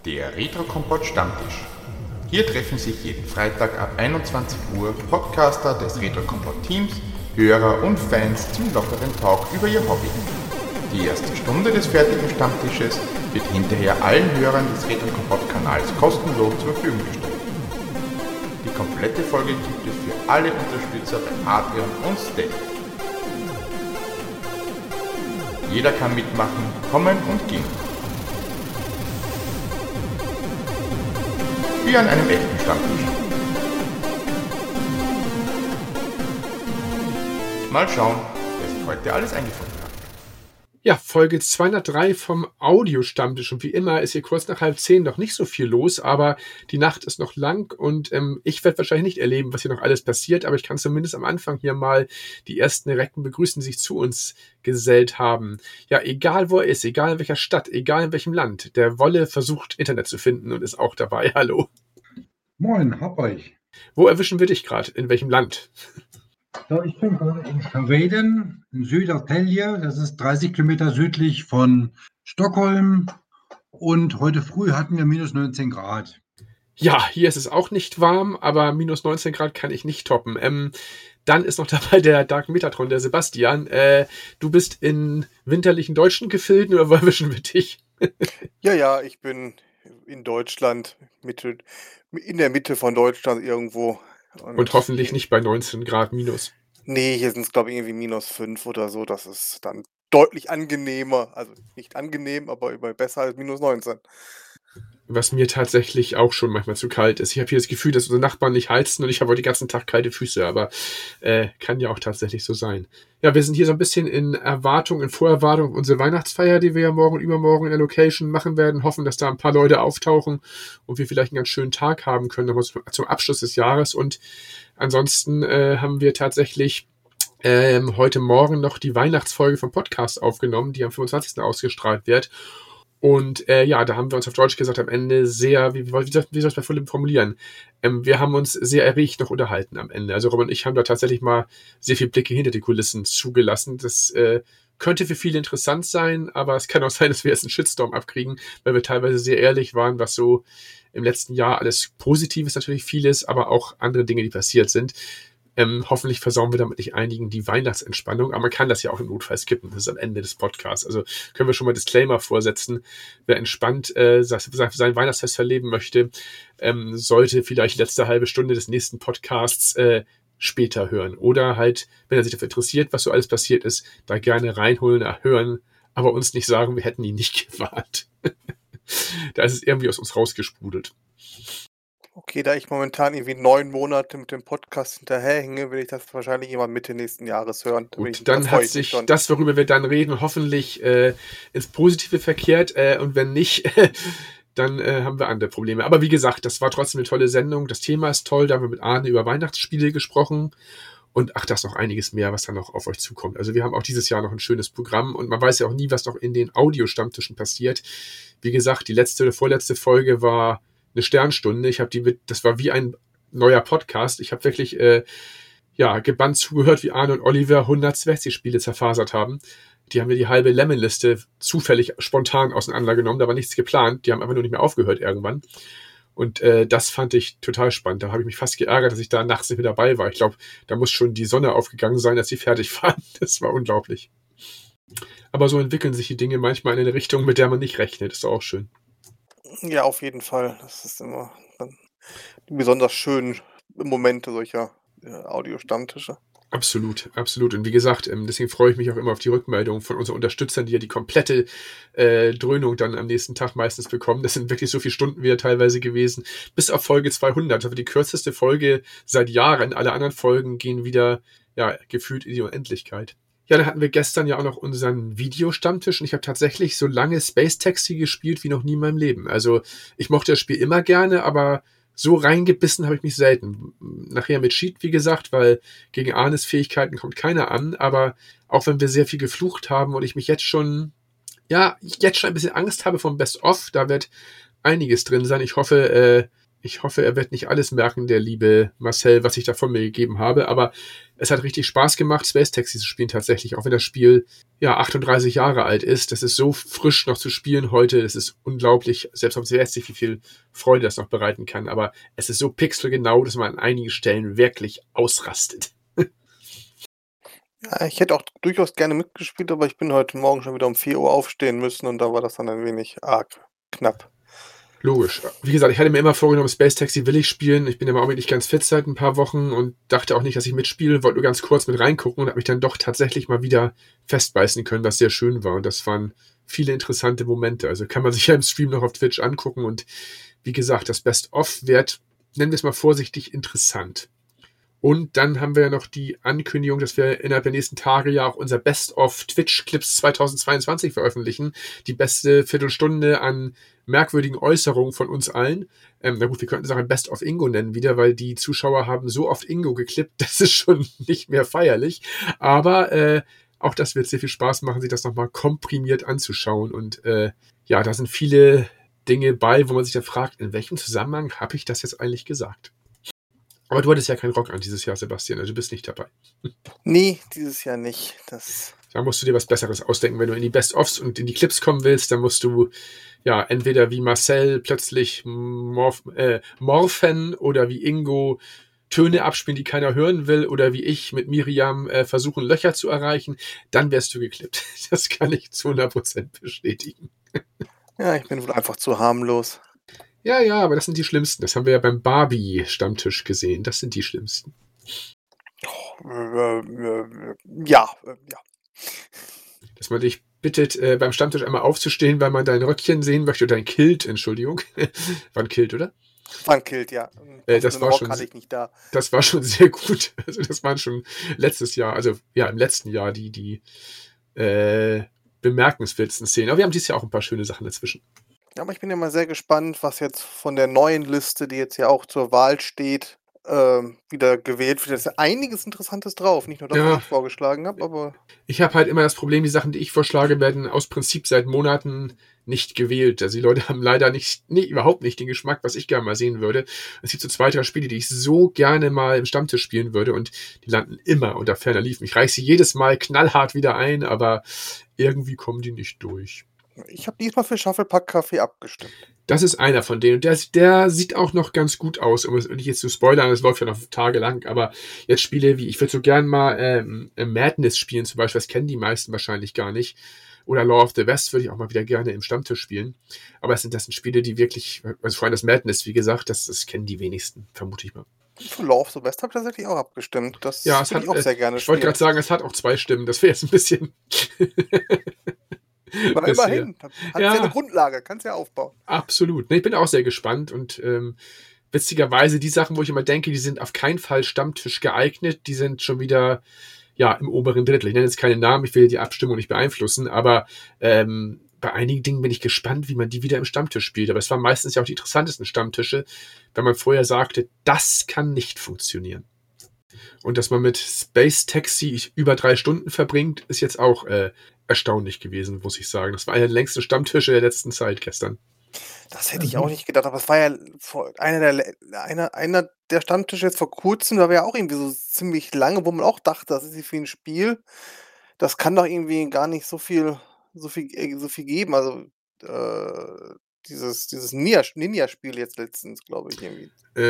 Der Retro-Kompott Stammtisch. Hier treffen sich jeden Freitag ab 21 Uhr Podcaster des Retro-Kompott-Teams, Hörer und Fans zum lockeren Talk über ihr Hobby. Die erste Stunde des fertigen Stammtisches wird hinterher allen Hörern des Retro-Kompott-Kanals kostenlos zur Verfügung gestellt. Die komplette Folge gibt es für alle Unterstützer bei Patreon und Steady. Jeder kann mitmachen, kommen und gehen. Wie an einem echten Stammtisch. Mal schauen, wer sich heute alles eingefunden hat. Ja, Folge 203 vom Audio-Stammtisch. Und wie immer ist hier kurz nach 9:30 noch nicht so viel los, aber die Nacht ist noch lang und ich werde wahrscheinlich nicht erleben, was hier noch alles passiert, aber ich kann zumindest am Anfang hier mal die ersten Recken begrüßen, die sich zu uns gesellt haben. Ja, egal wo er ist, egal in welcher Stadt, egal in welchem Land, der Wolle versucht Internet zu finden und ist auch dabei. Hallo. Moin, hab euch. Wo erwischen wir dich gerade? In welchem Land? Ja, ich bin gerade in Schweden, in Södertälje. Das ist 30 Kilometer südlich von Stockholm. Und heute früh hatten wir minus 19 Grad. Ja, hier ist es auch nicht warm, aber minus 19 Grad kann ich nicht toppen. Dann ist noch dabei der Dark Metatron, der Sebastian. Du bist in winterlichen deutschen Gefilden oder wo erwischen wir dich? Ja, ich bin in Deutschland, in der Mitte von Deutschland irgendwo. Und hoffentlich nicht bei 19 Grad minus. Nee, hier sind es, glaube ich, irgendwie minus 5 oder so. Das ist dann deutlich angenehmer. Also nicht angenehm, aber immer besser als minus 19. Was mir tatsächlich auch schon manchmal zu kalt ist. Ich habe hier das Gefühl, dass unsere Nachbarn nicht heizen und ich habe heute den ganzen Tag kalte Füße, aber kann ja auch tatsächlich so sein. Ja, wir sind hier so ein bisschen in Vorerwartung auf unsere Weihnachtsfeier, die wir ja morgen und übermorgen in der Location machen werden, hoffen, dass da ein paar Leute auftauchen und wir vielleicht einen ganz schönen Tag haben können, aber zum Abschluss des Jahres. Und ansonsten haben wir tatsächlich heute Morgen noch die Weihnachtsfolge vom Podcast aufgenommen, die am 25. ausgestrahlt wird. Und da haben wir uns auf Deutsch gesagt am Ende sehr, wie soll ich das bei Philipp formulieren? Wir haben uns sehr erregt noch unterhalten am Ende. Also Robin und ich haben da tatsächlich mal sehr viele Blicke hinter die Kulissen zugelassen. Das könnte für viele interessant sein, aber es kann auch sein, dass wir jetzt einen Shitstorm abkriegen, weil wir teilweise sehr ehrlich waren, was so im letzten Jahr alles Positives natürlich vieles, aber auch andere Dinge, die passiert sind. Hoffentlich versauen wir damit nicht einigen die Weihnachtsentspannung, aber man kann das ja auch im Notfall skippen, das ist am Ende des Podcasts. Also können wir schon mal Disclaimer vorsetzen, wer entspannt sein Weihnachtsfest verleben möchte, sollte vielleicht die letzte halbe Stunde des nächsten Podcasts später hören. Oder halt, wenn er sich dafür interessiert, was so alles passiert ist, da gerne reinholen, hören, aber uns nicht sagen, wir hätten ihn nicht gewarnt. Da ist es irgendwie aus uns rausgesprudelt. Okay, da ich momentan irgendwie 9 Monate mit dem Podcast hinterherhänge, will ich das wahrscheinlich irgendwann Mitte nächsten Jahres hören. Gut, dann hat sich das, worüber wir dann reden, hoffentlich ins Positive verkehrt. Und wenn nicht, dann haben wir andere Probleme. Aber wie gesagt, das war trotzdem eine tolle Sendung. Das Thema ist toll. Da haben wir mit Arne über Weihnachtsspiele gesprochen. Und da ist noch einiges mehr, was dann noch auf euch zukommt. Also wir haben auch dieses Jahr noch ein schönes Programm. Und man weiß ja auch nie, was noch in den Audiostammtischen passiert. Wie gesagt, die letzte oder vorletzte Folge war eine Sternstunde. Das war wie ein neuer Podcast. Ich habe wirklich gebannt zugehört, wie Arne und Oliver 100 Svezia-Spiele zerfasert haben. Die haben mir die halbe Lemon-Liste zufällig spontan auseinandergenommen. Da war nichts geplant. Die haben einfach nur nicht mehr aufgehört irgendwann. Und das fand ich total spannend. Da habe ich mich fast geärgert, dass ich da nachts nicht mehr dabei war. Ich glaube, da muss schon die Sonne aufgegangen sein, als sie fertig waren. Das war unglaublich. Aber so entwickeln sich die Dinge manchmal in eine Richtung, mit der man nicht rechnet. Ist auch schön. Ja, auf jeden Fall. Das ist immer die besonders schönen Momente solcher Audiostammtische. Absolut, absolut. Und wie gesagt, deswegen freue ich mich auch immer auf die Rückmeldung von unseren Unterstützern, die ja die komplette Dröhnung dann am nächsten Tag meistens bekommen. Das sind wirklich so viele Stunden wieder teilweise gewesen. Bis auf Folge 200. Also die kürzeste Folge seit Jahren. Alle anderen Folgen gehen wieder gefühlt in die Unendlichkeit. Ja, dann hatten wir gestern ja auch noch unseren Videostammtisch und ich habe tatsächlich so lange Space Taxi gespielt wie noch nie in meinem Leben. Also ich mochte das Spiel immer gerne, aber so reingebissen habe ich mich selten. Nachher mit Cheat, wie gesagt, weil gegen Arnes Fähigkeiten kommt keiner an, aber auch wenn wir sehr viel geflucht haben und ich mich jetzt schon ein bisschen Angst habe vom Best-of, da wird einiges drin sein. Ich hoffe, Ich hoffe, er wird nicht alles merken, der liebe Marcel, was ich da von mir gegeben habe. Aber es hat richtig Spaß gemacht, Space Taxi zu spielen tatsächlich. Auch wenn das Spiel 38 Jahre alt ist. Das ist so frisch noch zu spielen heute. Das ist unglaublich, selbst auf CS, wie viel Freude das noch bereiten kann. Aber es ist so pixelgenau, dass man an einigen Stellen wirklich ausrastet. Ja, ich hätte auch durchaus gerne mitgespielt, aber ich bin heute Morgen schon wieder um 4 Uhr aufstehen müssen und da war das dann ein wenig arg knapp. Logisch. Wie gesagt, ich hatte mir immer vorgenommen, Space Taxi will ich spielen. Ich bin aber auch nicht ganz fit seit ein paar Wochen und dachte auch nicht, dass ich mitspiele. Wollte nur ganz kurz mit reingucken und habe mich dann doch tatsächlich mal wieder festbeißen können, was sehr schön war. Und das waren viele interessante Momente. Also kann man sich ja im Stream noch auf Twitch angucken. Und wie gesagt, das Best-of wird, nennen wir es mal vorsichtig, interessant. Und dann haben wir ja noch die Ankündigung, dass wir innerhalb der nächsten Tage ja auch unser Best-of Twitch-Clips 2022 veröffentlichen. Die beste Viertelstunde an merkwürdigen Äußerungen von uns allen. Na gut, wir könnten es auch ein Best-of Ingo nennen wieder, weil die Zuschauer haben so oft Ingo geklippt, das ist schon nicht mehr feierlich. Aber auch das wird sehr viel Spaß machen, sich das nochmal komprimiert anzuschauen. Und da sind viele Dinge bei, wo man sich dann fragt, in welchem Zusammenhang habe ich das jetzt eigentlich gesagt? Aber du hattest ja keinen Rock an dieses Jahr, Sebastian, also du bist nicht dabei. Nee, dieses Jahr nicht. Da musst du dir was Besseres ausdenken. Wenn du in die Best-ofs und in die Clips kommen willst, dann musst du entweder wie Marcel plötzlich morphen oder wie Ingo Töne abspielen, die keiner hören will, oder wie ich mit Miriam versuchen, Löcher zu erreichen. Dann wärst du geklippt. Das kann ich zu 100% bestätigen. Ja, ich bin wohl einfach zu harmlos. Ja, aber das sind die Schlimmsten. Das haben wir ja beim Barbie-Stammtisch gesehen. Das sind die Schlimmsten. Ja. Dass man dich bittet, beim Stammtisch einmal aufzustehen, weil man dein Röckchen sehen möchte. Oder dein Kilt, Entschuldigung. War ein Kilt, oder? War ein Kilt, ja. Das war schon, hatte ich nicht da. Das war schon sehr gut. Also das waren schon letztes Jahr, also ja, im letzten Jahr die bemerkenswertesten Szenen. Aber wir haben dieses Jahr auch ein paar schöne Sachen dazwischen. Ja, aber ich bin ja mal sehr gespannt, was jetzt von der neuen Liste, die jetzt ja auch zur Wahl steht, wieder gewählt wird. Da ist ja einiges Interessantes drauf. Nicht nur das, was ich vorgeschlagen habe, aber... Ich habe halt immer das Problem, die Sachen, die ich vorschlage, werden aus Prinzip seit Monaten nicht gewählt. Also die Leute haben leider überhaupt nicht den Geschmack, was ich gerne mal sehen würde. Es gibt so 2, 3 Spiele, die ich so gerne mal im Stammtisch spielen würde und die landen immer unter ferner Liefen. Ich reiße sie jedes Mal knallhart wieder ein, aber irgendwie kommen die nicht durch. Ich habe diesmal für Shufflepack Café abgestimmt. Das ist einer von denen. Der sieht auch noch ganz gut aus, um es nicht jetzt zu spoilern, das läuft ja noch tagelang, aber jetzt Spiele wie, ich würde so gern mal Madness spielen zum Beispiel, das kennen die meisten wahrscheinlich gar nicht. Oder Law of the West würde ich auch mal wieder gerne im Stammtisch spielen. Aber das sind Spiele, die wirklich, also vor allem das Madness, wie gesagt, das kennen die wenigsten, vermute ich mal. Für Law of the West habe ich tatsächlich auch abgestimmt. Das ja, würde ich auch sehr gerne spielen. Ich wollte gerade sagen, es hat auch 2 Stimmen, das wäre jetzt ein bisschen... Aber immerhin, hat ja eine Grundlage, kannst ja aufbauen. Absolut. Ich bin auch sehr gespannt und witzigerweise die Sachen, wo ich immer denke, die sind auf keinen Fall Stammtisch geeignet, die sind schon wieder im oberen Drittel. Ich nenne jetzt keine Namen, ich will die Abstimmung nicht beeinflussen, aber bei einigen Dingen bin ich gespannt, wie man die wieder im Stammtisch spielt. Aber es waren meistens ja auch die interessantesten Stammtische, wenn man vorher sagte, das kann nicht funktionieren. Und dass man mit Space Taxi über 3 Stunden verbringt, ist jetzt auch erstaunlich gewesen, muss ich sagen. Das war einer der längsten Stammtische der letzten Zeit gestern. Das hätte ich auch nicht gedacht, aber es war ja einer der Stammtische jetzt vor kurzem, da war ja auch irgendwie so ziemlich lange, wo man auch dachte, das ist für ein Spiel, das kann doch irgendwie gar nicht so viel geben. Also dieses Ninja-Spiel jetzt letztens, glaube ich, irgendwie.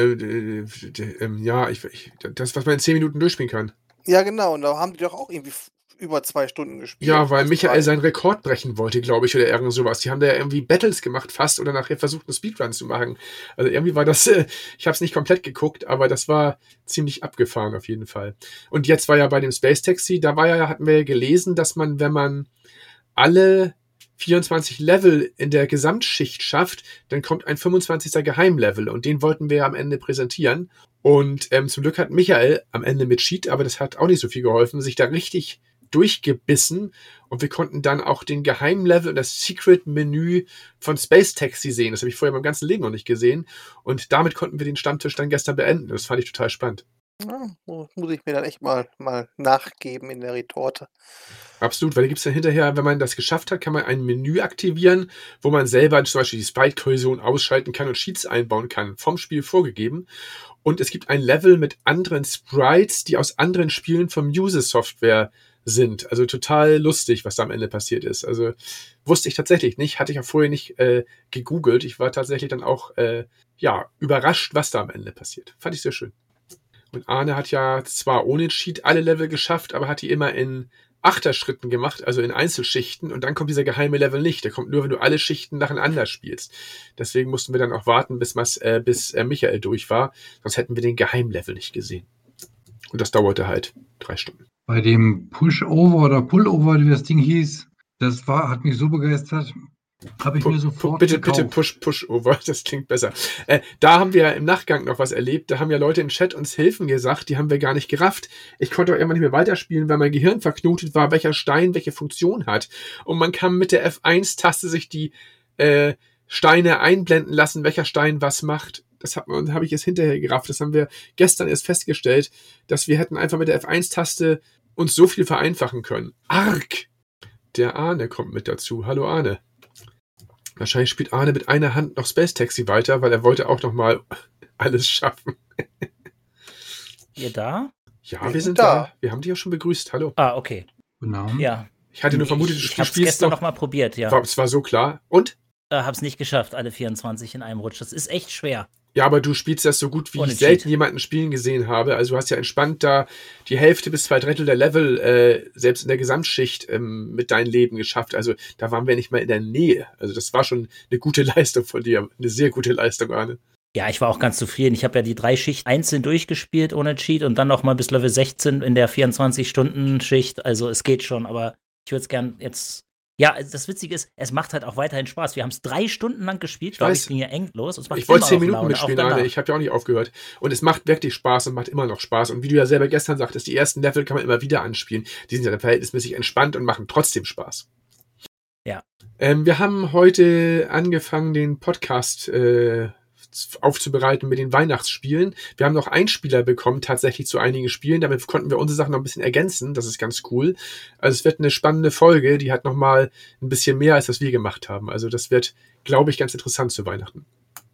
Das, was man in 10 Minuten durchspielen kann. Ja, genau, und da haben die doch auch irgendwie über 2 Stunden gespielt. Ja, weil Michael seinen Rekord brechen wollte, glaube ich, oder irgend sowas. Die haben da ja irgendwie Battles gemacht fast oder nachher versucht, einen Speedrun zu machen. Also irgendwie war das, ich habe es nicht komplett geguckt, aber das war ziemlich abgefahren auf jeden Fall. Und jetzt war ja bei dem Space Taxi, hatten wir ja gelesen, dass man, wenn man alle 24 Level in der Gesamtschicht schafft, dann kommt ein 25. Geheimlevel und den wollten wir ja am Ende präsentieren. Und zum Glück hat Michael am Ende mit Cheat, aber das hat auch nicht so viel geholfen, sich da richtig durchgebissen und wir konnten dann auch den Geheimlevel und das Secret-Menü von Space Taxi sehen. Das habe ich vorher in meinem ganzen Leben noch nicht gesehen und damit konnten wir den Stammtisch dann gestern beenden. Das fand ich total spannend. Ja, muss ich mir dann echt mal nachgeben in der Retorte. Absolut, weil da gibt's dann hinterher, wenn man das geschafft hat, kann man ein Menü aktivieren, wo man selber zum Beispiel die Sprite-Kollision ausschalten kann und Cheats einbauen kann, vom Spiel vorgegeben. Und es gibt ein Level mit anderen Sprites, die aus anderen Spielen vom User-Software sind. Also total lustig, was da am Ende passiert ist. Also wusste ich tatsächlich nicht, hatte ich ja vorher nicht gegoogelt. Ich war tatsächlich dann auch überrascht, was da am Ende passiert. Fand ich sehr schön. Und Arne hat ja zwar ohne Cheat alle Level geschafft, aber hat die immer in Achterschritten gemacht, also in Einzelschichten. Und dann kommt dieser geheime Level nicht. Der kommt nur, wenn du alle Schichten nacheinander spielst. Deswegen mussten wir dann auch warten, bis Michael durch war. Sonst hätten wir den Geheimlevel nicht gesehen. Und das dauerte halt 3 Stunden. Bei dem Pushover oder Pullover, wie das Ding hieß, hat mich so begeistert. Habe ich mir sofort gekauft. Bitte Pushover, das klingt besser. Da haben wir im Nachgang noch was erlebt. Da haben ja Leute im Chat uns Hilfen gesagt, die haben wir gar nicht gerafft. Ich konnte auch irgendwann nicht mehr weiterspielen, weil mein Gehirn verknotet war, welcher Stein welche Funktion hat. Und man kann mit der F1-Taste sich die Steine einblenden lassen, welcher Stein was macht. Das habe ich jetzt hinterher gerafft. Das haben wir gestern erst festgestellt, dass wir hätten einfach mit der F1-Taste uns so viel vereinfachen können. Arg! Der Arne kommt mit dazu. Hallo Arne. Wahrscheinlich spielt Arne mit einer Hand noch Space Taxi weiter, weil er wollte auch noch mal alles schaffen. Ihr da? Ja, wir sind da. Wir haben dich auch schon begrüßt. Hallo. Ah, okay. Genau. Ja. Ich hatte nur vermutet, ich habe es gestern noch mal probiert, ja. Es war so klar. Und? Hab's nicht geschafft, alle 24 in einem Rutsch. Das ist echt schwer. Ja, aber du spielst das so gut, wie Ohne ich selten Cheat. jemanden spielen gesehen habe. Also du hast ja entspannt da die Hälfte bis 2/3 der Level selbst in der Gesamtschicht mit deinem Leben geschafft. Also da waren wir nicht mal in der Nähe. Also das war schon eine gute Leistung von dir. Eine sehr gute Leistung, Arne. Ja, ich war auch ganz zufrieden. Ich habe ja die 3 Schichten einzeln durchgespielt ohne Cheat und dann noch mal bis Level 16 in der 24-Stunden-Schicht. Also es geht schon, aber ich würde es gern jetzt... Ja, das Witzige ist, es macht halt auch weiterhin Spaß. Wir haben es 3 Stunden lang gespielt. Es ging ja endlos. Ich wollte 10 Minuten mitspielen, Arne. Ich habe ja auch nicht aufgehört. Und es macht wirklich Spaß und macht immer noch Spaß. Und wie du ja selber gestern sagtest, die ersten Level kann man immer wieder anspielen. Die sind ja dann verhältnismäßig entspannt und machen trotzdem Spaß. Ja. Wir haben heute angefangen, den Podcast aufzubereiten mit den Weihnachtsspielen. Wir haben noch Einspieler bekommen, tatsächlich zu einigen Spielen. Damit konnten wir unsere Sachen noch ein bisschen ergänzen. Das ist ganz cool. Also es wird eine spannende Folge. Die hat noch mal ein bisschen mehr, als das wir gemacht haben. Also das wird, glaube ich, ganz interessant zu Weihnachten.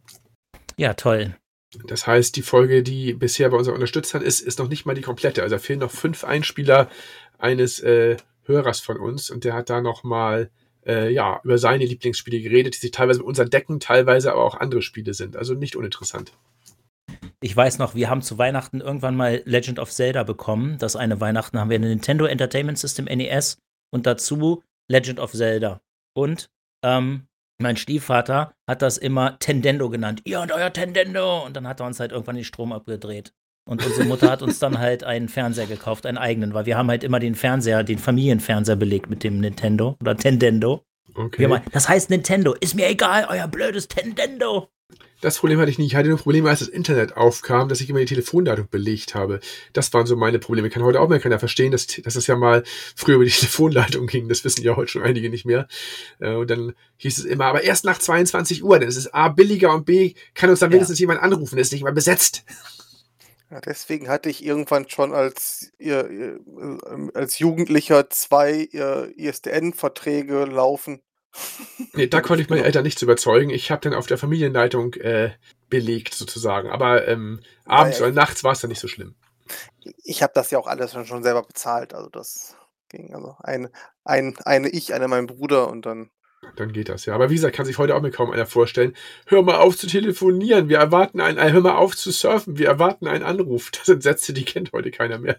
Ja, toll. Das heißt, die Folge, die bisher bei unseren Unterstützern ist noch nicht mal die komplette. Also da fehlen noch 5 Einspieler eines Hörers von uns. Und der hat da noch mal über seine Lieblingsspiele geredet, die sich teilweise mit uns decken, teilweise aber auch andere Spiele sind. Also nicht uninteressant. Ich weiß noch, wir haben zu Weihnachten irgendwann mal Legend of Zelda bekommen. Das eine Weihnachten haben wir ein Nintendo Entertainment System NES und dazu Legend of Zelda. Und mein Stiefvater hat das immer Tendendo genannt. Ihr und euer Tendendo! Und dann hat er uns halt irgendwann den Strom abgedreht. Und unsere Mutter hat uns dann halt einen Fernseher gekauft, einen eigenen, weil wir haben halt immer den Familienfernseher belegt mit dem Nintendo oder Tendendo. Okay. Das heißt Nintendo, ist mir egal, euer blödes Tendendo. Das Problem hatte ich nicht. Ich hatte nur Probleme, als das Internet aufkam, dass ich immer die Telefonleitung belegt habe. Das waren so meine Probleme. Kann heute auch mehr keiner verstehen, dass das ja mal früher über die Telefonleitung ging. Das wissen ja heute schon einige nicht mehr. Und dann hieß es immer, aber erst nach 22 Uhr, denn es ist A, billiger und B, kann uns dann wenigstens jemand anrufen, ist nicht mal besetzt. Ja, deswegen hatte ich irgendwann schon als Jugendlicher 2 ISDN-Verträge laufen. Nee, da konnte ich meine Eltern nicht zu überzeugen. Ich habe dann auf der Familienleitung belegt sozusagen. Aber abends oder nachts war es dann nicht so schlimm. Ich habe das ja auch alles schon selber bezahlt. Also das ging. Also eine mein Bruder und dann... Dann geht das, ja. Aber wie gesagt, kann sich heute auch mir kaum einer vorstellen. Hör mal auf zu telefonieren, wir erwarten hör mal auf zu surfen, wir erwarten einen Anruf. Das sind Sätze, die kennt heute keiner mehr.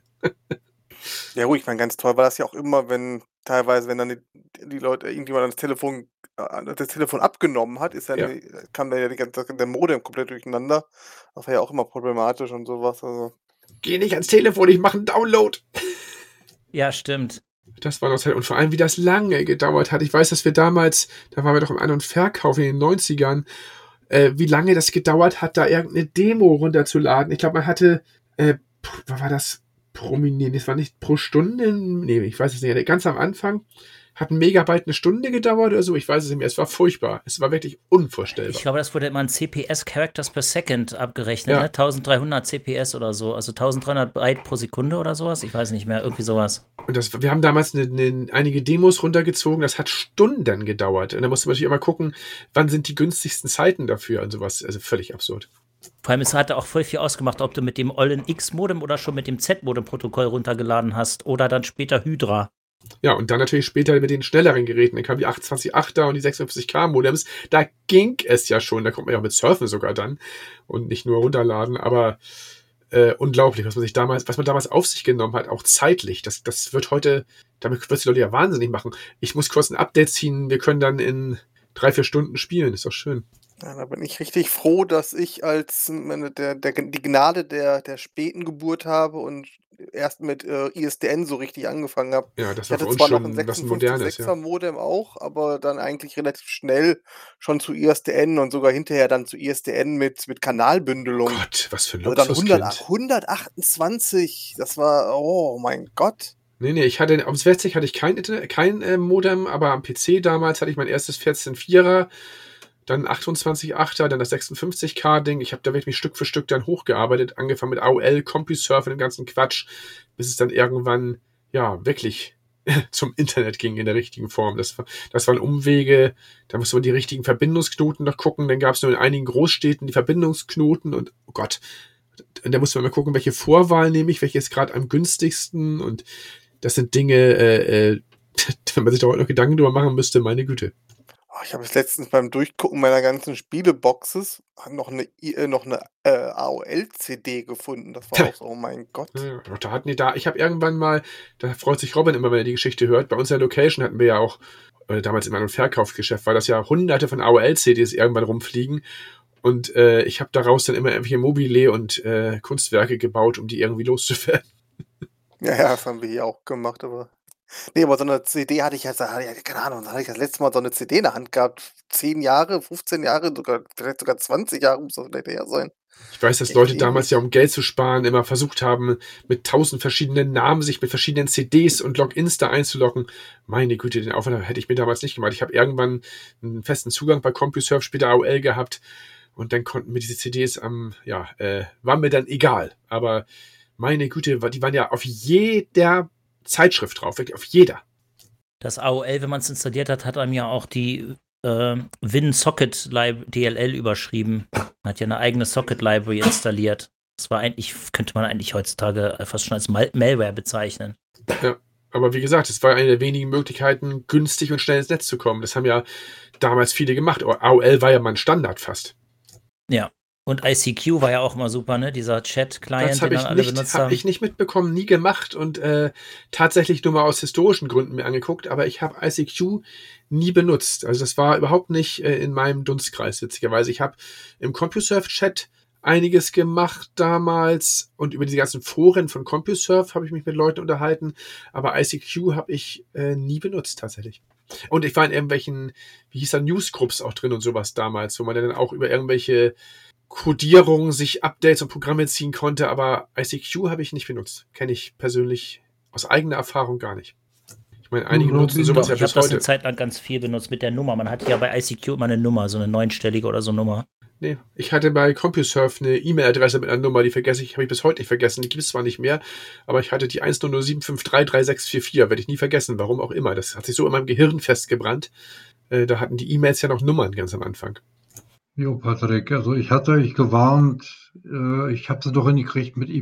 Ja gut, ich meine, ganz toll war das ja auch immer, wenn dann die Leute, irgendjemand das Telefon abgenommen hat, kam da ja der Modem komplett durcheinander. Das war ja auch immer problematisch und sowas. Also. Geh nicht ans Telefon, ich mache einen Download. Ja, stimmt. Das war noch Zeit. Und vor allem, wie das lange gedauert hat. Ich weiß, dass wir damals, da waren wir doch im An- und Verkauf in den 90ern, wie lange das gedauert hat, da irgendeine Demo runterzuladen. Ich glaube, man hatte, war das das war nicht pro Stunde? Nee, ich weiß es nicht. Ganz am Anfang hat ein Megabyte eine Stunde gedauert oder so, ich weiß es nicht mehr, es war furchtbar, es war wirklich unvorstellbar. Ich glaube, das wurde immer in CPS, Characters per Second, abgerechnet, ne? 1300 CPS oder so, also 1300 Byte pro Sekunde oder sowas, ich weiß nicht mehr, irgendwie sowas. Und wir haben damals einige Demos runtergezogen, das hat Stunden gedauert. Und da musste man natürlich immer gucken, wann sind die günstigsten Zeiten dafür und sowas. Also völlig absurd. Vor allem, es hatte auch voll viel ausgemacht, ob du mit dem ollen X-Modem oder schon mit dem Z-Modem-Protokoll runtergeladen hast oder dann später Hydra. Ja, und dann natürlich später mit den schnelleren Geräten. Dann kamen die 28.8er und die 56K-Modems. Da ging es ja schon. Da kommt man ja auch mit Surfen sogar dann und nicht nur runterladen. Aber unglaublich, was man damals auf sich genommen hat, auch zeitlich. Das wird heute, damit wird es die Leute ja wahnsinnig machen. Ich muss kurz ein Update ziehen, wir können dann in 3-4 Stunden spielen. Ist doch schön. Ja, da bin ich richtig froh, dass ich als die Gnade der späten Geburt habe und erst mit ISDN so richtig angefangen habe. Ja, das Ich war für hatte uns zwar noch schon ein was Modernes, 56,6er ja. Modem auch, aber dann eigentlich relativ schnell schon zu ISDN und sogar hinterher dann zu ISDN mit Kanalbündelung. Gott, was für ein Also dann Luxuskind. 128, das war, oh mein Gott. Nee, ich hatte, am 60 hatte ich kein Modem, aber am PC damals hatte ich mein erstes 14.4er, dann 28.8er, dann das 56K-Ding. Ich habe da wirklich Stück für Stück dann hochgearbeitet, angefangen mit AOL, CompuServe und dem ganzen Quatsch, bis es dann irgendwann, ja, wirklich zum Internet ging in der richtigen Form. Das waren Umwege, da musste man die richtigen Verbindungsknoten noch gucken, dann gab es nur in einigen Großstädten die Verbindungsknoten und, oh Gott, und da musste man mal gucken, welche Vorwahl nehme ich, welche ist gerade am günstigsten und das sind Dinge, wenn man sich da heute noch Gedanken drüber machen müsste, meine Güte. Oh, ich habe es letztens beim Durchgucken meiner ganzen Spieleboxes noch eine AOL-CD gefunden. Das war auch so, oh mein Gott. Ja, da hatten die ich habe irgendwann mal, da freut sich Robin immer, wenn er die Geschichte hört, bei uns in der Location hatten wir ja auch, damals in meinem Verkaufsgeschäft, war das ja hunderte von AOL-CDs irgendwann rumfliegen und ich habe daraus dann immer irgendwelche Mobile und Kunstwerke gebaut, um die irgendwie loszuwerden. Ja, das haben wir hier auch gemacht, aber. Nee, aber so eine CD hatte ich ja, keine Ahnung, da hatte ich das letzte Mal so eine CD in der Hand gehabt. 10 Jahre, 15 Jahre, vielleicht sogar 20 Jahre muss das vielleicht her sein. Ich weiß, dass Echt Leute ewig. damals ja, um Geld zu sparen, immer versucht haben, mit 1000 verschiedenen Namen sich mit verschiedenen CDs und Logins da einzuloggen. Meine Güte, den Aufwand hätte ich mir damals nicht gemacht. Ich habe irgendwann einen festen Zugang bei CompuServe, später AOL gehabt und dann konnten mir diese CDs war mir dann egal. Aber meine Güte, die waren ja auf jeder Zeitschrift drauf, wirklich auf jeder. Das AOL, wenn man es installiert hat, hat einem ja auch die WinSocket DLL überschrieben. Man hat ja eine eigene Socket Library installiert. Das war könnte man eigentlich heutzutage fast schon als Malware bezeichnen. Ja, aber wie gesagt, es war eine der wenigen Möglichkeiten, günstig und schnell ins Netz zu kommen. Das haben ja damals viele gemacht. AOL war ja mal ein Standard fast. Ja. Und ICQ war ja auch immer super, ne? Dieser Chat-Client, den dann alle benutzt haben. Habe ich nicht mitbekommen, nie gemacht und tatsächlich nur mal aus historischen Gründen mir angeguckt, aber ich habe ICQ nie benutzt. Also das war überhaupt nicht in meinem Dunstkreis, witzigerweise. Ich habe im CompuServe-Chat einiges gemacht damals und über diese ganzen Foren von CompuServe habe ich mich mit Leuten unterhalten, aber ICQ habe ich nie benutzt tatsächlich. Und ich war in irgendwelchen, wie hieß das, Newsgroups auch drin und sowas damals, wo man dann auch über irgendwelche Codierung sich Updates und Programme ziehen konnte, aber ICQ habe ich nicht benutzt. Kenne ich persönlich aus eigener Erfahrung gar nicht. Ich meine, einige benutzen sowas ja Ich habe bis das heute. eine Zeit lang ganz viel benutzt mit der Nummer. Man hatte ja bei ICQ immer eine Nummer, so eine 9-stellige oder so Nummer. Nee, ich hatte bei CompuServe eine E-Mail-Adresse mit einer Nummer, die habe ich bis heute nicht vergessen. Die gibt es zwar nicht mehr, aber ich hatte die 10075333644, werde ich nie vergessen, warum auch immer. Das hat sich so in meinem Gehirn festgebrannt. Da hatten die E-Mails ja noch Nummern ganz am Anfang. Jo, Patrick, also ich hatte euch gewarnt, ich habe sie doch hingekriegt mit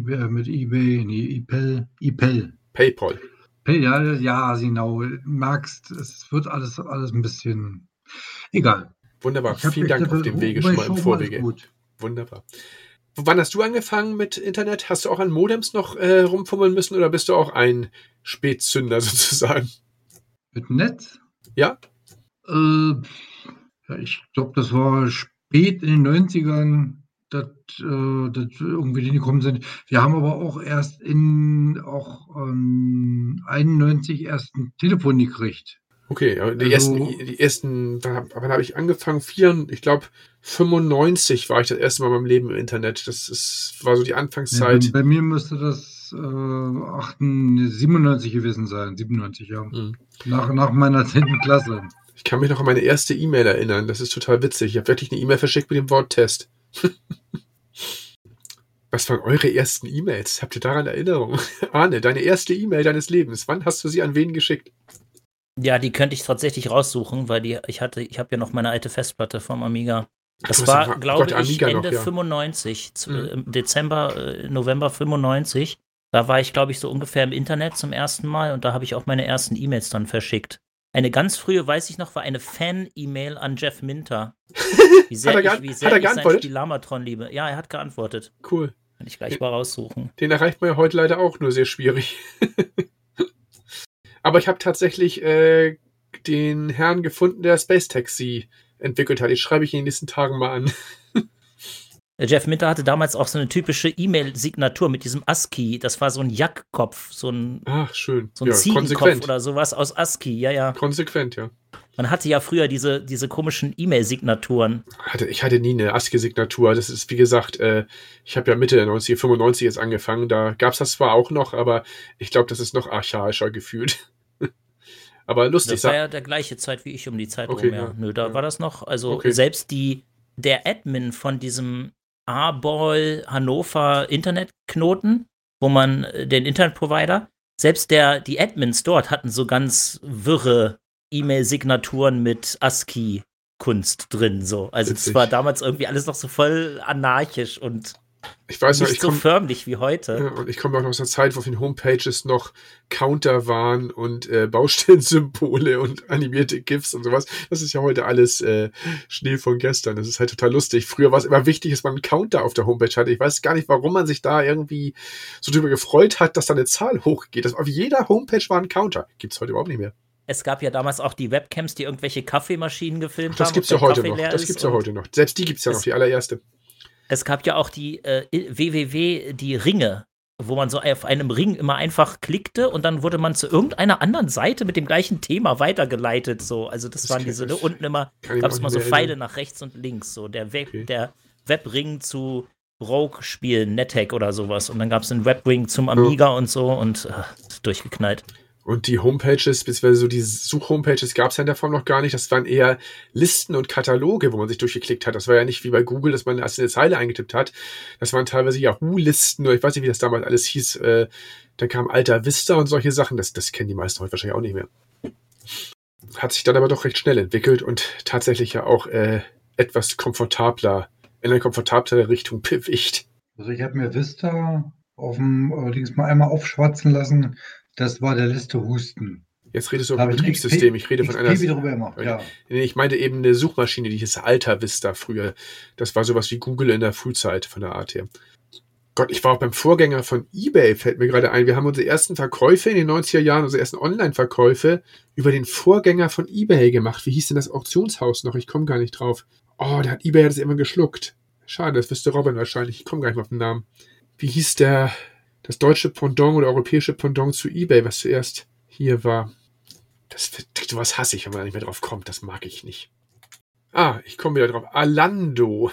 eBay, PayPal. Ja, genau. Du merkst, es wird alles ein bisschen egal. Wunderbar. Vielen Dank auf dem Wege schon mal im Vorwege. Gut. Wunderbar. Wann hast du angefangen mit Internet? Hast du auch an Modems noch rumfummeln müssen oder bist du auch ein Spätzünder sozusagen? Mit Netz? Ja? Ich glaube, das war spät in den 90ern, dass irgendwie die gekommen sind. Wir haben aber auch erst 91 erst ein Telefon gekriegt. Okay, aber die ersten, wann habe ich angefangen? Ich glaube 95 war ich das erste Mal in meinem Leben im Internet. Das war so die Anfangszeit. Ja, bei mir müsste das es 97 gewesen sein. 97, ja. Mhm. Nach meiner 10. Klasse. Ich kann mich noch an meine erste E-Mail erinnern. Das ist total witzig. Ich habe wirklich eine E-Mail verschickt mit dem Wort Test. Was waren eure ersten E-Mails? Habt ihr daran Erinnerung? Arne, deine erste E-Mail deines Lebens. Wann hast du sie an wen geschickt? Ja, die könnte ich tatsächlich raussuchen, weil ich habe ja noch meine alte Festplatte vom Amiga. Das Ach, war, glaube ich, Amiga Ende noch, ja. 95, Dezember, November 95. Da war ich, glaube ich, so ungefähr im Internet zum ersten Mal und da habe ich auch meine ersten E-Mails dann verschickt. Eine ganz frühe, weiß ich noch, war eine Fan-E-Mail an Jeff Minter. Wie sehr ich sein Spiel Lamatron liebe. Ja, er hat geantwortet. Cool. Kann ich gleich mal raussuchen. Den erreicht man ja heute leider auch nur sehr schwierig. Aber ich habe tatsächlich den Herrn gefunden, der Space Taxi entwickelt hat. Ich schreibe ich ihn in den nächsten Tagen mal an. Jeff Minter hatte damals auch so eine typische E-Mail-Signatur mit diesem ASCII. Das war so ein Jackkopf, so ein schön. So ein Ziegenkopf oder sowas aus ASCII, ja. Konsequent, ja. Man hatte ja früher diese komischen E-Mail-Signaturen. Ich hatte nie eine ASCII-Signatur. Das ist, wie gesagt, ich habe ja Mitte der 90er, 95 jetzt angefangen. Da gab es das zwar auch noch, aber ich glaube, das ist noch archaischer gefühlt. Aber lustig. Das war ja der gleiche Zeit wie ich um die Zeit rum, ja. Ja. Nö, da war das noch. Also selbst der Admin von diesem A-Ball Hannover Internetknoten, wo man den Internetprovider, selbst die Admins dort hatten so ganz wirre E-Mail-Signaturen mit ASCII-Kunst drin. So. Also es war damals irgendwie alles noch so voll anarchisch und nicht so förmlich wie heute. Ja, und ich komme auch noch aus einer Zeit, wo auf den Homepages noch Counter waren und Baustellensymbole und animierte GIFs und sowas. Das ist ja heute alles Schnee von gestern. Das ist halt total lustig. Früher war es immer wichtig, dass man einen Counter auf der Homepage hatte. Ich weiß gar nicht, warum man sich da irgendwie so drüber gefreut hat, dass da eine Zahl hochgeht. Auf jeder Homepage war ein Counter. Gibt es heute überhaupt nicht mehr. Es gab ja damals auch die Webcams, die irgendwelche Kaffeemaschinen gefilmt haben. Das gibt es ja heute noch. Das gibt es ja heute noch. Selbst die gibt es ja noch, die allererste. Es gab ja auch die die Ringe, wo man so auf einem Ring immer einfach klickte und dann wurde man zu irgendeiner anderen Seite mit dem gleichen Thema weitergeleitet. So. Also das waren diese, unten immer, gab es immer so Pfeile nach rechts und links. So der Webring zu Rogue-Spielen, NetHack oder sowas. Und dann gab es einen Webring zum Amiga und so und durchgeknallt. Und die Homepages, beziehungsweise so die Such-Homepages gab es ja in der Form noch gar nicht. Das waren eher Listen und Kataloge, wo man sich durchgeklickt hat. Das war ja nicht wie bei Google, dass man erst eine Zeile eingetippt hat. Das waren teilweise Yahoo-Listen oder ich weiß nicht, wie das damals alles hieß. Da kam Alta Vista und solche Sachen. Das kennen die meisten heute wahrscheinlich auch nicht mehr. Hat sich dann aber doch recht schnell entwickelt und tatsächlich ja auch etwas komfortabler, in eine komfortablere Richtung bewegt. Also ich habe mir Vista allerdings mal einmal aufschwatzen lassen. Das war der letzte Husten. Jetzt redest du über ein Betriebssystem. Ich rede von einer. Ja. Nee, ich meinte eben eine Suchmaschine, die hieß Alta Vista früher. Das war sowas wie Google in der Frühzeit von der Art her. Gott, ich war auch beim Vorgänger von eBay, fällt mir gerade ein. Wir haben unsere ersten Verkäufe in den 90er Jahren, unsere ersten Online-Verkäufe über den Vorgänger von eBay gemacht. Wie hieß denn das Auktionshaus noch? Ich komme gar nicht drauf. Oh, eBay hat es immer geschluckt. Schade, das wüsste Robin wahrscheinlich. Ich komme gar nicht mehr auf den Namen. Wie hieß das deutsche Pendant oder europäische Pendant zu eBay, was zuerst hier war? Sowas hasse ich, wenn man da nicht mehr drauf kommt. Das mag ich nicht. Ich komme wieder drauf. Alando.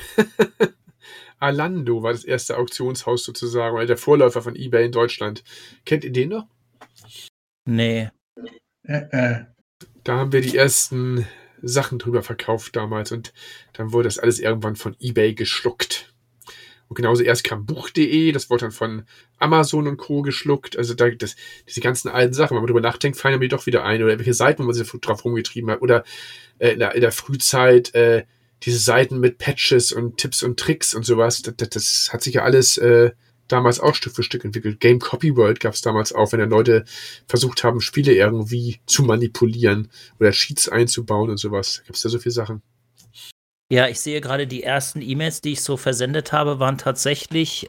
Alando war das erste Auktionshaus sozusagen, oder der Vorläufer von eBay in Deutschland. Kennt ihr den noch? Nee. Da haben wir die ersten Sachen drüber verkauft damals und dann wurde das alles irgendwann von eBay geschluckt. Und genauso erst kam Buch.de, das wurde dann von Amazon und Co. geschluckt. Also diese ganzen alten Sachen, wenn man drüber nachdenkt, fallen mir doch wieder ein. Oder welche Seiten, wo man sich drauf rumgetrieben hat. Oder in der Frühzeit diese Seiten mit Patches und Tipps und Tricks und sowas. Das hat sich ja alles damals auch Stück für Stück entwickelt. Game Copy World gab es damals auch, wenn dann Leute versucht haben, Spiele irgendwie zu manipulieren oder Cheats einzubauen und sowas. Da gab es ja so viele Sachen. Ja, ich sehe gerade, die ersten E-Mails, die ich so versendet habe, waren tatsächlich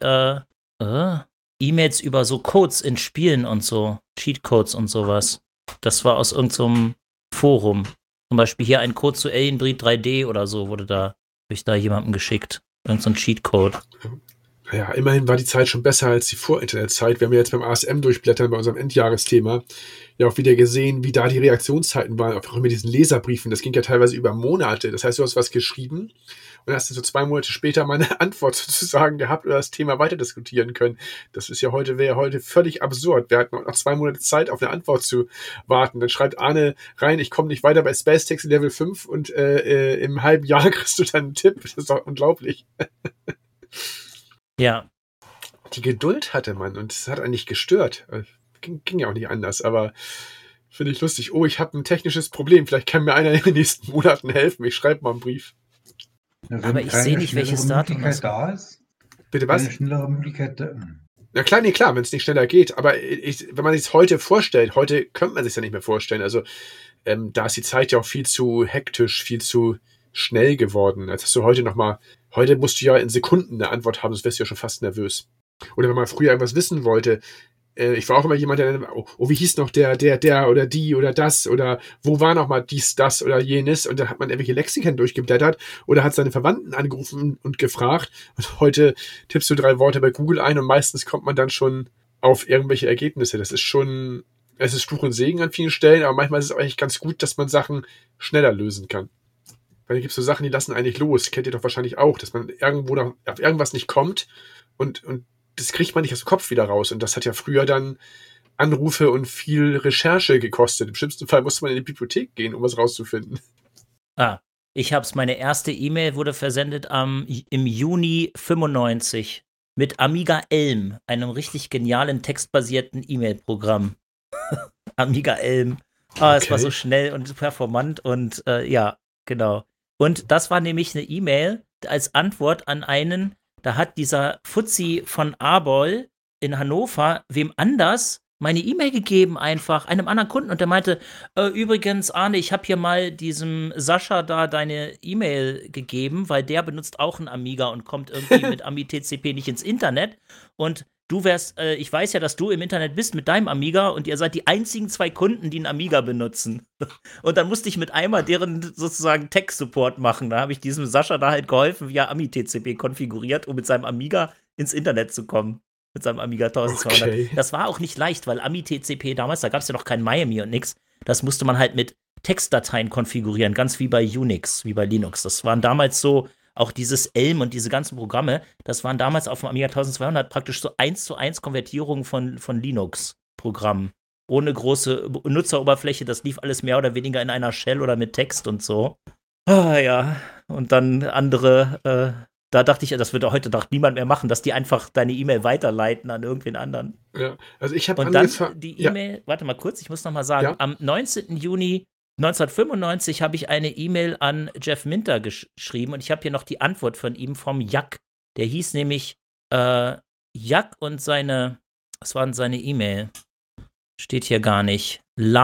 E-Mails über so Codes in Spielen und so, Cheatcodes und sowas. Das war aus irgendeinem Forum. Zum Beispiel hier ein Code zu Alien Breed 3D oder so wurde da durch jemandem geschickt. Irgend so ein Cheatcode. Naja, immerhin war die Zeit schon besser als die Vor-Internet-Zeit. Wir haben ja jetzt beim ASM durchblättern, bei unserem Endjahresthema, ja auch wieder gesehen, wie da die Reaktionszeiten waren, auch mit diesen Leserbriefen. Das ging ja teilweise über Monate. Das heißt, du hast was geschrieben und hast dann so 2 Monate später mal eine Antwort sozusagen gehabt oder das Thema weiter diskutieren können. Das ist ja wäre heute völlig absurd. Wir hatten noch 2 Monate Zeit, auf eine Antwort zu warten. Dann schreibt Arne rein, ich komme nicht weiter bei Space Taxi Level 5 und im halben Jahr kriegst du dann einen Tipp. Das ist doch unglaublich. Ja. Die Geduld hatte man und es hat eigentlich gestört. Ging ja auch nicht anders, aber finde ich lustig. Oh, ich habe ein technisches Problem. Vielleicht kann mir einer in den nächsten Monaten helfen. Ich schreibe mal einen Brief. Ja, wenn Aber ich keine sehe nicht, welches schnellere Datum Möglichkeit da ist. Bitte was? Eine schnellere Möglichkeit. Na klar, nee, klar, wenn es nicht schneller geht. Aber wenn man sich es heute vorstellt, heute könnte man sich ja nicht mehr vorstellen. Also da ist die Zeit ja auch viel zu hektisch, viel zu schnell geworden. Als hast du heute musst du ja in Sekunden eine Antwort haben, sonst wärst du ja schon fast nervös. Oder wenn man früher irgendwas wissen wollte, ich war auch immer jemand, der dann, wie hieß noch der oder die oder das oder wo war noch mal dies, das oder jenes und dann hat man irgendwelche Lexikon durchgeblättert oder hat seine Verwandten angerufen und gefragt und heute tippst du 3 Worte bei Google ein und meistens kommt man dann schon auf irgendwelche Ergebnisse. Es ist Fluch und Segen an vielen Stellen, aber manchmal ist es eigentlich ganz gut, dass man Sachen schneller lösen kann. Weil da gibt es so Sachen, die lassen eigentlich los. Kennt ihr doch wahrscheinlich auch, dass man irgendwo auf irgendwas nicht kommt und das kriegt man nicht aus dem Kopf wieder raus. Und das hat ja früher dann Anrufe und viel Recherche gekostet. Im schlimmsten Fall musste man in die Bibliothek gehen, um was rauszufinden. Ich hab's. Meine erste E-Mail wurde versendet im Juni 95 mit Amiga Elm, einem richtig genialen textbasierten E-Mail-Programm. Amiga Elm. Es war so schnell und performant und ja, genau. Und das war nämlich eine E-Mail als Antwort an einen, da hat dieser Fuzzi von Arbol in Hannover wem anders meine E-Mail gegeben einfach, einem anderen Kunden. Und der meinte, übrigens, Arne, ich habe hier mal diesem Sascha da deine E-Mail gegeben, weil der benutzt auch einen Amiga und kommt irgendwie mit AmiTCP nicht ins Internet. Und du ich weiß ja, dass du im Internet bist mit deinem Amiga und ihr seid die einzigen 2 Kunden, die einen Amiga benutzen. Und dann musste ich mit einmal deren sozusagen Tech-Support machen. Da habe ich diesem Sascha da halt geholfen, wie er AmiTCP konfiguriert, um mit seinem Amiga ins Internet zu kommen. Mit seinem Amiga 1200. Okay. Das war auch nicht leicht, weil AmiTCP damals, da gab es ja noch kein Miami und nix. Das musste man halt mit Textdateien konfigurieren, ganz wie bei Unix, wie bei Linux. Das waren damals so, auch dieses Elm und diese ganzen Programme, das waren damals auf dem Amiga 1200 praktisch so 1:1 Konvertierungen von Linux-Programmen. Ohne große Nutzeroberfläche, das lief alles mehr oder weniger in einer Shell oder mit Text und so. Ja, und dann andere, da dachte ich, das würde heute doch niemand mehr machen, dass die einfach deine E-Mail weiterleiten an irgendwen anderen. Ja, also ich habe angefangen. Und dann die E-Mail, warte mal kurz, ich muss noch mal sagen, am 19. Juni 1995 habe ich eine E-Mail an Jeff Minter geschrieben und ich habe hier noch die Antwort von ihm vom Jack. Der hieß nämlich Jack und was war denn seine E-Mail? Steht hier gar nicht.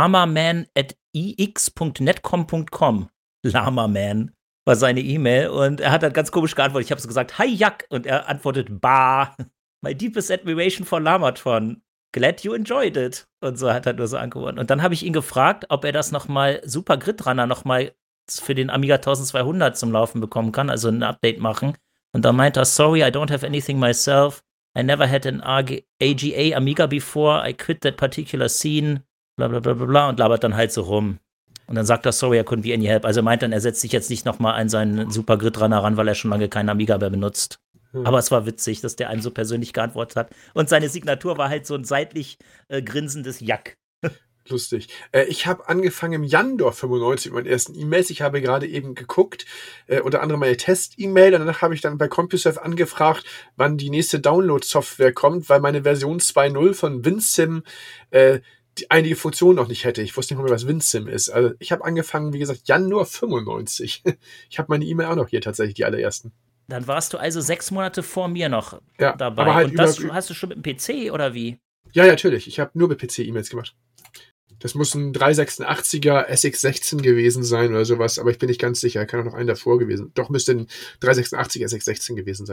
lamaman@ix.netcom.com. Lamaman war seine E-Mail und er hat dann ganz komisch geantwortet. Ich habe so gesagt, hi Jack, und er antwortet, bah, my deepest admiration for Lamatron. Glad you enjoyed it. Und so hat er nur so angeworfen. Und dann habe ich ihn gefragt, ob er das nochmal, Super Grid Runner nochmal für den Amiga 1200 zum Laufen bekommen kann, also ein Update machen. Und dann meinte er, sorry, I don't have anything myself. I never had an AGA Amiga before. I quit that particular scene. Bla bla bla bla bla. Und labert dann halt so rum. Und dann sagt er, sorry, I couldn't be any help. Also er meint dann, er setzt sich jetzt nicht nochmal an seinen Super Grid Runner ran, weil er schon lange keinen Amiga mehr benutzt. Aber es war witzig, dass der einem so persönlich geantwortet hat. Und seine Signatur war halt so ein seitlich grinsendes Jack. Lustig. Ich habe angefangen im Januar 95 mit meinen ersten E-Mails. Ich habe gerade eben geguckt, unter anderem meine Test-E-Mail. Danach habe ich dann bei CompuServe angefragt, wann die nächste Download-Software kommt, weil meine Version 2.0 von WinSim einige Funktionen noch nicht hätte. Ich wusste nicht mehr, was WinSim ist. Also ich habe angefangen, wie gesagt, Januar 95. Ich habe meine E-Mail auch noch hier tatsächlich, die allerersten. Dann warst du also 6 Monate vor mir noch dabei. Aber halt und das hast du schon mit dem PC oder wie? Ja, natürlich. Ich habe nur mit PC E-Mails gemacht. Das muss ein 386er SX16 gewesen sein oder sowas, aber ich bin nicht ganz sicher. Kann auch noch einen davor gewesen. Doch, müsste ein 386 SX16 gewesen sein.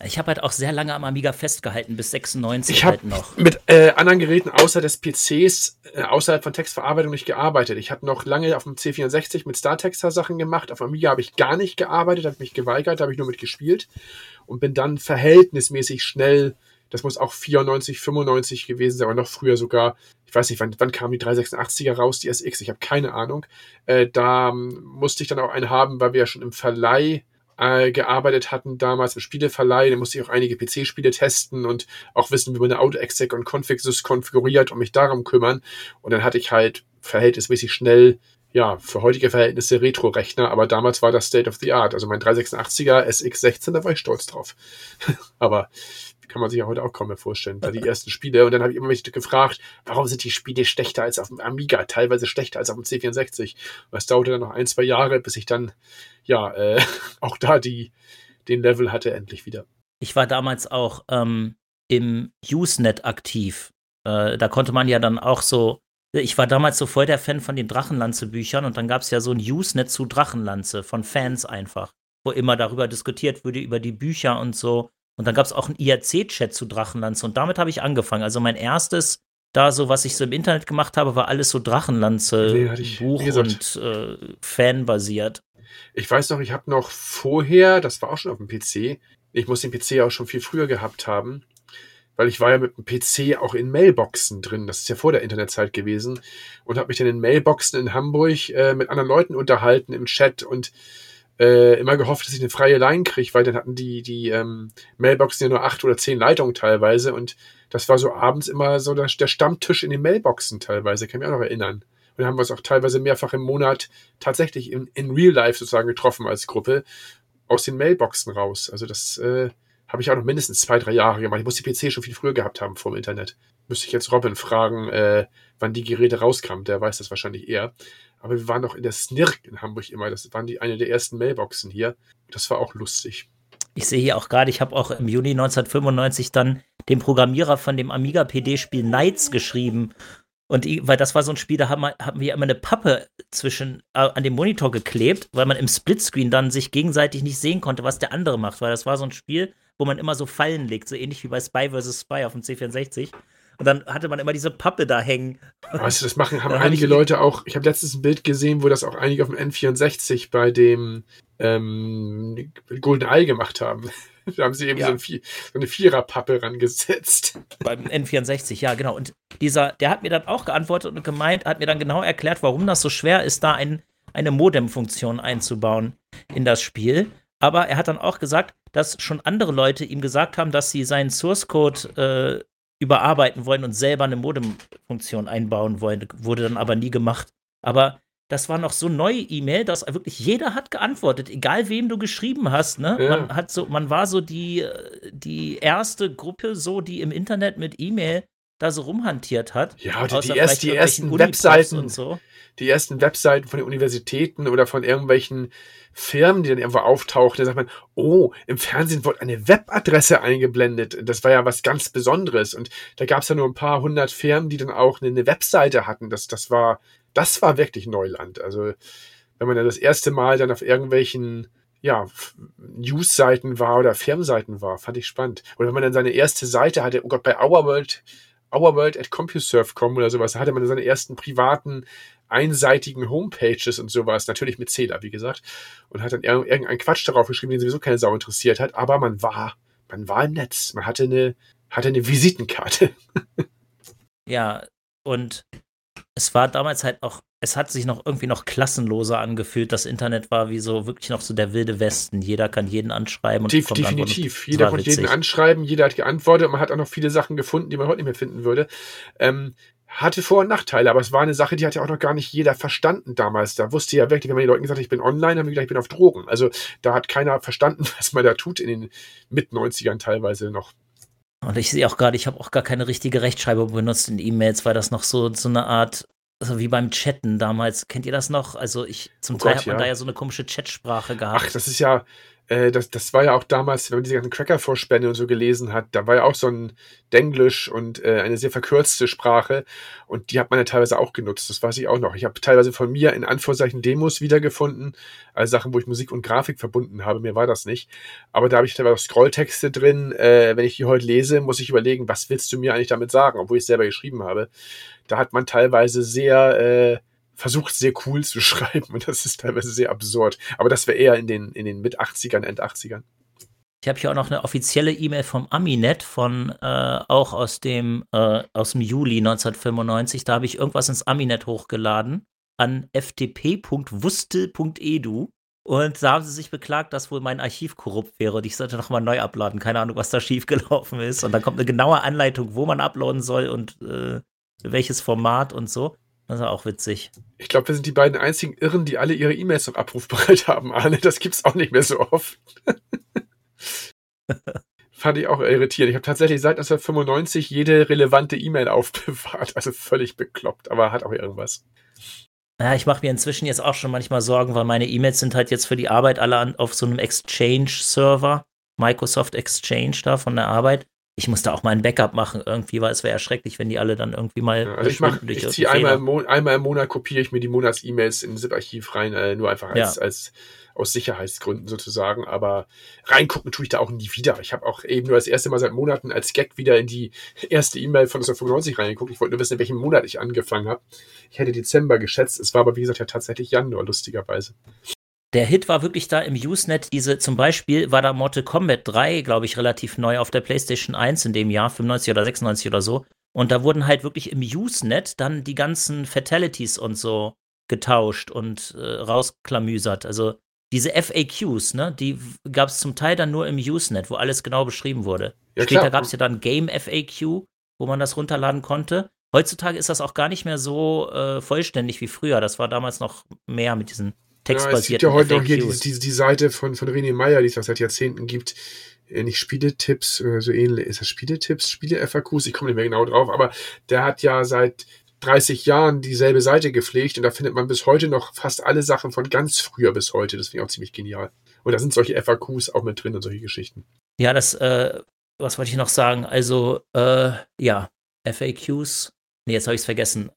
Ich habe halt auch sehr lange am Amiga festgehalten, bis 96 Ich habe halt noch. mit anderen Geräten außer des PCs außerhalb von Textverarbeitung nicht gearbeitet. Ich habe noch lange auf dem C64 mit StarTexter Sachen gemacht. Auf Amiga habe ich gar nicht gearbeitet, habe mich geweigert, habe ich nur mit gespielt und bin dann verhältnismäßig schnell, das muss auch 94, 95 gewesen sein, aber noch früher sogar, ich weiß nicht, wann kam die 386er raus, die SX, ich habe keine Ahnung. Da musste ich dann auch einen haben, weil wir ja schon im Verleih gearbeitet hatten, damals im Spieleverleih. Da musste ich auch einige PC-Spiele testen und auch wissen, wie man eine Auto-Exec und Config-Sys konfiguriert und mich darum kümmern. Und dann hatte ich halt verhältnismäßig schnell, ja, für heutige Verhältnisse Retro-Rechner, aber damals war das State of the Art. Also mein 386er SX16, da war ich stolz drauf. Aber kann man sich ja heute auch kaum mehr vorstellen. Da die ersten Spiele. Und dann habe ich immer mich gefragt, warum sind die Spiele schlechter als auf dem Amiga, teilweise schlechter als auf dem C64. Und es dauerte dann noch 1-2 Jahre, bis ich dann, ja, auch da den Level hatte endlich wieder. Ich war damals auch im Usenet aktiv. Da konnte man ja dann auch so, ich war damals so voll der Fan von den Drachenlanze-Büchern und dann gab es ja so ein Usenet zu Drachenlanze von Fans einfach, wo immer darüber diskutiert wurde, über die Bücher und so. Und dann gab es auch einen IRC-Chat zu Drachenlanze und damit habe ich angefangen. Also mein erstes, da so, was ich so im Internet gemacht habe, war alles so Drachenlanze-Buch und Fan-basiert. Ich weiß noch, ich habe noch vorher, das war auch schon auf dem PC, ich muss den PC auch schon viel früher gehabt haben, weil ich war ja mit dem PC auch in Mailboxen drin, das ist ja vor der Internetzeit gewesen, und habe mich dann in Mailboxen in Hamburg mit anderen Leuten unterhalten im Chat und immer gehofft, dass ich eine freie Line kriege, weil dann hatten die Mailboxen ja nur 8 oder 10 Leitungen teilweise und das war so abends immer so der Stammtisch in den Mailboxen teilweise, kann ich mich auch noch erinnern. Und dann haben wir uns auch teilweise mehrfach im Monat tatsächlich in Real Life sozusagen getroffen als Gruppe aus den Mailboxen raus. Also das habe ich auch noch mindestens 2-3 Jahre gemacht. Ich muss die PC schon viel früher gehabt haben vor dem Internet. Müsste ich jetzt Robin fragen, wann die Geräte rauskamen. Der weiß das wahrscheinlich eher. Aber wir waren noch in der SNIRC in Hamburg immer. Das waren eine der ersten Mailboxen hier. Das war auch lustig. Ich sehe hier auch gerade, ich habe auch im Juni 1995 dann dem Programmierer von dem Amiga-PD-Spiel Knights geschrieben. Und weil das war so ein Spiel, da haben wir immer eine Pappe an dem Monitor geklebt, weil man im Splitscreen dann sich gegenseitig nicht sehen konnte, was der andere macht. Weil das war so ein Spiel, wo man immer so Fallen legt, so ähnlich wie bei Spy vs. Spy auf dem C64. Und dann hatte man immer diese Pappe da hängen. Weißt du, das haben einige Leute auch. Ich habe letztens ein Bild gesehen, wo das auch einige auf dem N64 bei dem Golden Eye gemacht haben. Da haben sie eben so eine Viererpappe rangesetzt. Beim N64, ja, genau. Und der hat mir dann auch geantwortet und hat mir dann genau erklärt, warum das so schwer ist, da eine Modem-Funktion einzubauen in das Spiel. Aber er hat dann auch gesagt, dass schon andere Leute ihm gesagt haben, dass sie seinen Source-Code überarbeiten wollen und selber eine Modem-Funktion einbauen wollen. Wurde dann aber nie gemacht. Aber das war noch so neue E-Mail, dass wirklich jeder hat geantwortet, egal wem du geschrieben hast. Ne? Ja. Man war so die erste Gruppe, so die im Internet mit E-Mail da so rumhantiert hat. Ja, die ersten Webseiten und so. Die ersten Webseiten von den Universitäten oder von irgendwelchen Firmen, die dann irgendwo auftauchen, da sagt man, oh, im Fernsehen wurde eine Webadresse eingeblendet. Das war ja was ganz Besonderes. Und da gab es ja nur ein paar 100 Firmen, die dann auch eine Webseite hatten. Das war wirklich Neuland. Also wenn man dann das erste Mal dann auf irgendwelchen News-Seiten war oder Firmenseiten war, fand ich spannend. Oder wenn man dann seine erste Seite hatte, oh Gott, bei OurWorld@CompuServe.com oder sowas, da hatte man dann seine ersten privaten einseitigen Homepages und sowas, natürlich mit Zähler, wie gesagt, und hat dann irgendeinen Quatsch darauf geschrieben, den sowieso keine Sau interessiert hat, aber man war im Netz, man hatte eine Visitenkarte. Ja, und es war damals halt auch, es hat sich noch irgendwie noch klassenloser angefühlt. Das Internet war wie so wirklich noch so der wilde Westen. Jeder kann jeden anschreiben. Und definitiv. Jeder konnte jeden anschreiben, jeder hat geantwortet und man hat auch noch viele Sachen gefunden, die man heute nicht mehr finden würde. Hatte Vor- und Nachteile, aber es war eine Sache, die hat ja auch noch gar nicht jeder verstanden damals. Da wusste ja wirklich, wenn man den Leuten gesagt hat, ich bin online, haben die gedacht, ich bin auf Drogen. Also da hat keiner verstanden, was man da tut in den Mit-90ern teilweise noch. Und ich sehe auch gerade, ich habe auch gar keine richtige Rechtschreibung benutzt in E-Mails, weil das noch so eine Art, also wie beim Chatten damals. Kennt ihr das noch? Also Teil hat man da ja so eine komische Chatsprache gehabt. Ach, das ist ja Das war ja auch damals, wenn man diese ganzen Cracker-Vorspänne und so gelesen hat, da war ja auch so ein Denglisch und eine sehr verkürzte Sprache und die hat man ja teilweise auch genutzt, das weiß ich auch noch. Ich habe teilweise von mir in Anführungszeichen Demos wiedergefunden, also Sachen, wo ich Musik und Grafik verbunden habe, mir war das nicht. Aber da habe ich teilweise auch Scrolltexte drin, wenn ich die heute lese, muss ich überlegen, was willst du mir eigentlich damit sagen, obwohl ich es selber geschrieben habe. Da hat man teilweise versucht sehr cool zu schreiben und das ist teilweise sehr absurd. Aber das wäre eher in den Mit-80ern, End-80ern. Ich habe hier auch noch eine offizielle E-Mail vom Aminet auch aus dem Juli 1995. Da habe ich irgendwas ins Aminet hochgeladen an ftp.wustel.edu und da haben sie sich beklagt, dass wohl mein Archiv korrupt wäre und ich sollte nochmal neu uploaden. Keine Ahnung, was da schiefgelaufen ist. Und dann kommt eine genaue Anleitung, wo man uploaden soll und welches Format und so. Das ist auch witzig. Ich glaube, wir sind die beiden einzigen Irren, die alle ihre E-Mails noch abrufbereit haben, Arne. Das gibt's auch nicht mehr so oft. Fand ich auch irritierend. Ich habe tatsächlich seit 1995 jede relevante E-Mail aufbewahrt. Also völlig bekloppt, aber hat auch irgendwas. Ja, ich mache mir inzwischen jetzt auch schon manchmal Sorgen, weil meine E-Mails sind halt jetzt für die Arbeit alle auf so einem Exchange-Server, Microsoft Exchange da von der Arbeit. Ich muss da auch mal ein Backup machen irgendwie, weil es wäre ja schrecklich, wenn die alle dann irgendwie mal ich ziehe einmal im Monat, kopiere ich mir die Monats-E-Mails in ein ZIP-Archiv rein, nur einfach als aus Sicherheitsgründen sozusagen, aber reingucken tue ich da auch nie wieder. Ich habe auch eben nur das erste Mal seit Monaten als Gag wieder in die erste E-Mail von 1995 reingeguckt. Ich wollte nur wissen, in welchem Monat ich angefangen habe. Ich hätte Dezember geschätzt, es war aber wie gesagt ja tatsächlich Januar, lustigerweise. Der Hit war wirklich da im Usenet, zum Beispiel war da Mortal Kombat 3, glaube ich, relativ neu auf der PlayStation 1 in dem Jahr, 95 oder 96 oder so. Und da wurden halt wirklich im Usenet dann die ganzen Fatalities und so getauscht und rausklamüsert. Also diese FAQs, ne, die gab es zum Teil dann nur im Usenet, wo alles genau beschrieben wurde. Ja, später gab es ja dann Game FAQ, wo man das runterladen konnte. Heutzutage ist das auch gar nicht mehr so vollständig wie früher. Das war damals noch mehr mit diesen textbasierten es gibt ja heute noch hier die Seite von René Meyer, die es auch seit Jahrzehnten gibt. Nicht Spieletipps, so ähnlich. Ist das Spieletipps? Spiele-FAQs? Ich komme nicht mehr genau drauf, aber der hat ja seit 30 Jahren dieselbe Seite gepflegt und da findet man bis heute noch fast alle Sachen von ganz früher bis heute. Das finde ich auch ziemlich genial. Und da sind solche FAQs auch mit drin und solche Geschichten. Ja, was wollte ich noch sagen? Also, FAQs. Nee, jetzt habe ich es vergessen.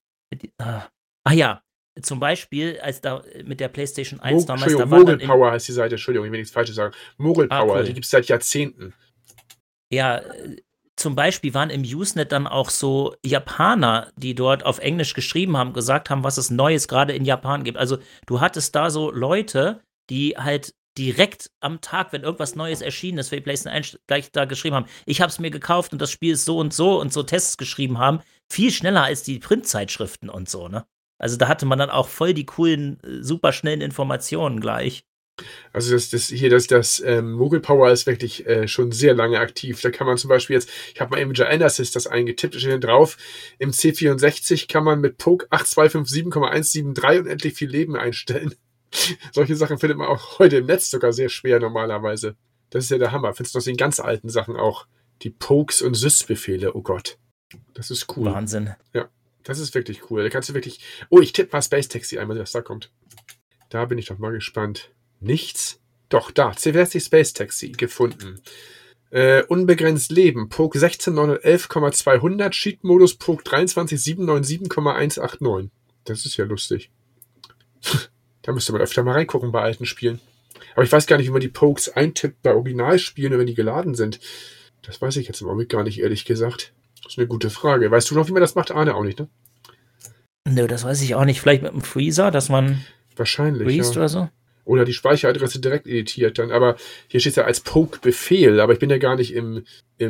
Zum Beispiel, als da mit der PlayStation 1 damals da war. Mogul Power heißt die Seite, Entschuldigung, ich will nichts Falsches sagen. Mogul Power, cool. Die gibt es seit Jahrzehnten. Ja, zum Beispiel waren im Usenet dann auch so Japaner, die dort auf Englisch geschrieben haben, gesagt haben, was es Neues gerade in Japan gibt. Also du hattest da so Leute, die halt direkt am Tag, wenn irgendwas Neues erschienen ist, für die PlayStation 1 gleich da geschrieben haben, ich habe es mir gekauft und das Spiel ist so und so Tests geschrieben haben, viel schneller als die Printzeitschriften und so, ne? Also da hatte man dann auch voll die coolen, super schnellen Informationen gleich. Also das Mogul Power ist wirklich schon sehr lange aktiv. Da kann man zum Beispiel jetzt, ich habe mal im Genesis das eingetippt, da steht drauf, im C64 kann man mit Poke 8257,173 unendlich viel Leben einstellen. Solche Sachen findet man auch heute im Netz sogar sehr schwer normalerweise. Das ist ja der Hammer. Findest du noch den ganz alten Sachen auch. Die Pokes und Sys-Befehle, oh Gott. Das ist cool. Wahnsinn. Ja, das ist wirklich cool. Da kannst du wirklich, oh, ich tippe mal Space Taxi einmal, was da kommt. Da bin ich doch mal gespannt. Nichts? Doch, da. CWSC Space Taxi gefunden. Unbegrenzt Leben. Poke 16911,200. Cheat-Modus Poke 23797,189. Das ist ja lustig. Da müsste man öfter mal reingucken bei alten Spielen. Aber ich weiß gar nicht, wie man die Pokes eintippt bei Originalspielen, wenn die geladen sind. Das weiß ich jetzt im Augenblick gar nicht, ehrlich gesagt. Das ist eine gute Frage. Weißt du noch, wie man das macht? Arne auch nicht, ne? Nö, das weiß ich auch nicht. Vielleicht mit einem Freezer, dass man wahrscheinlich, freest oder so? Oder die Speicheradresse direkt editiert dann. Aber hier steht ja als Poke-Befehl. Aber ich bin ja gar nicht im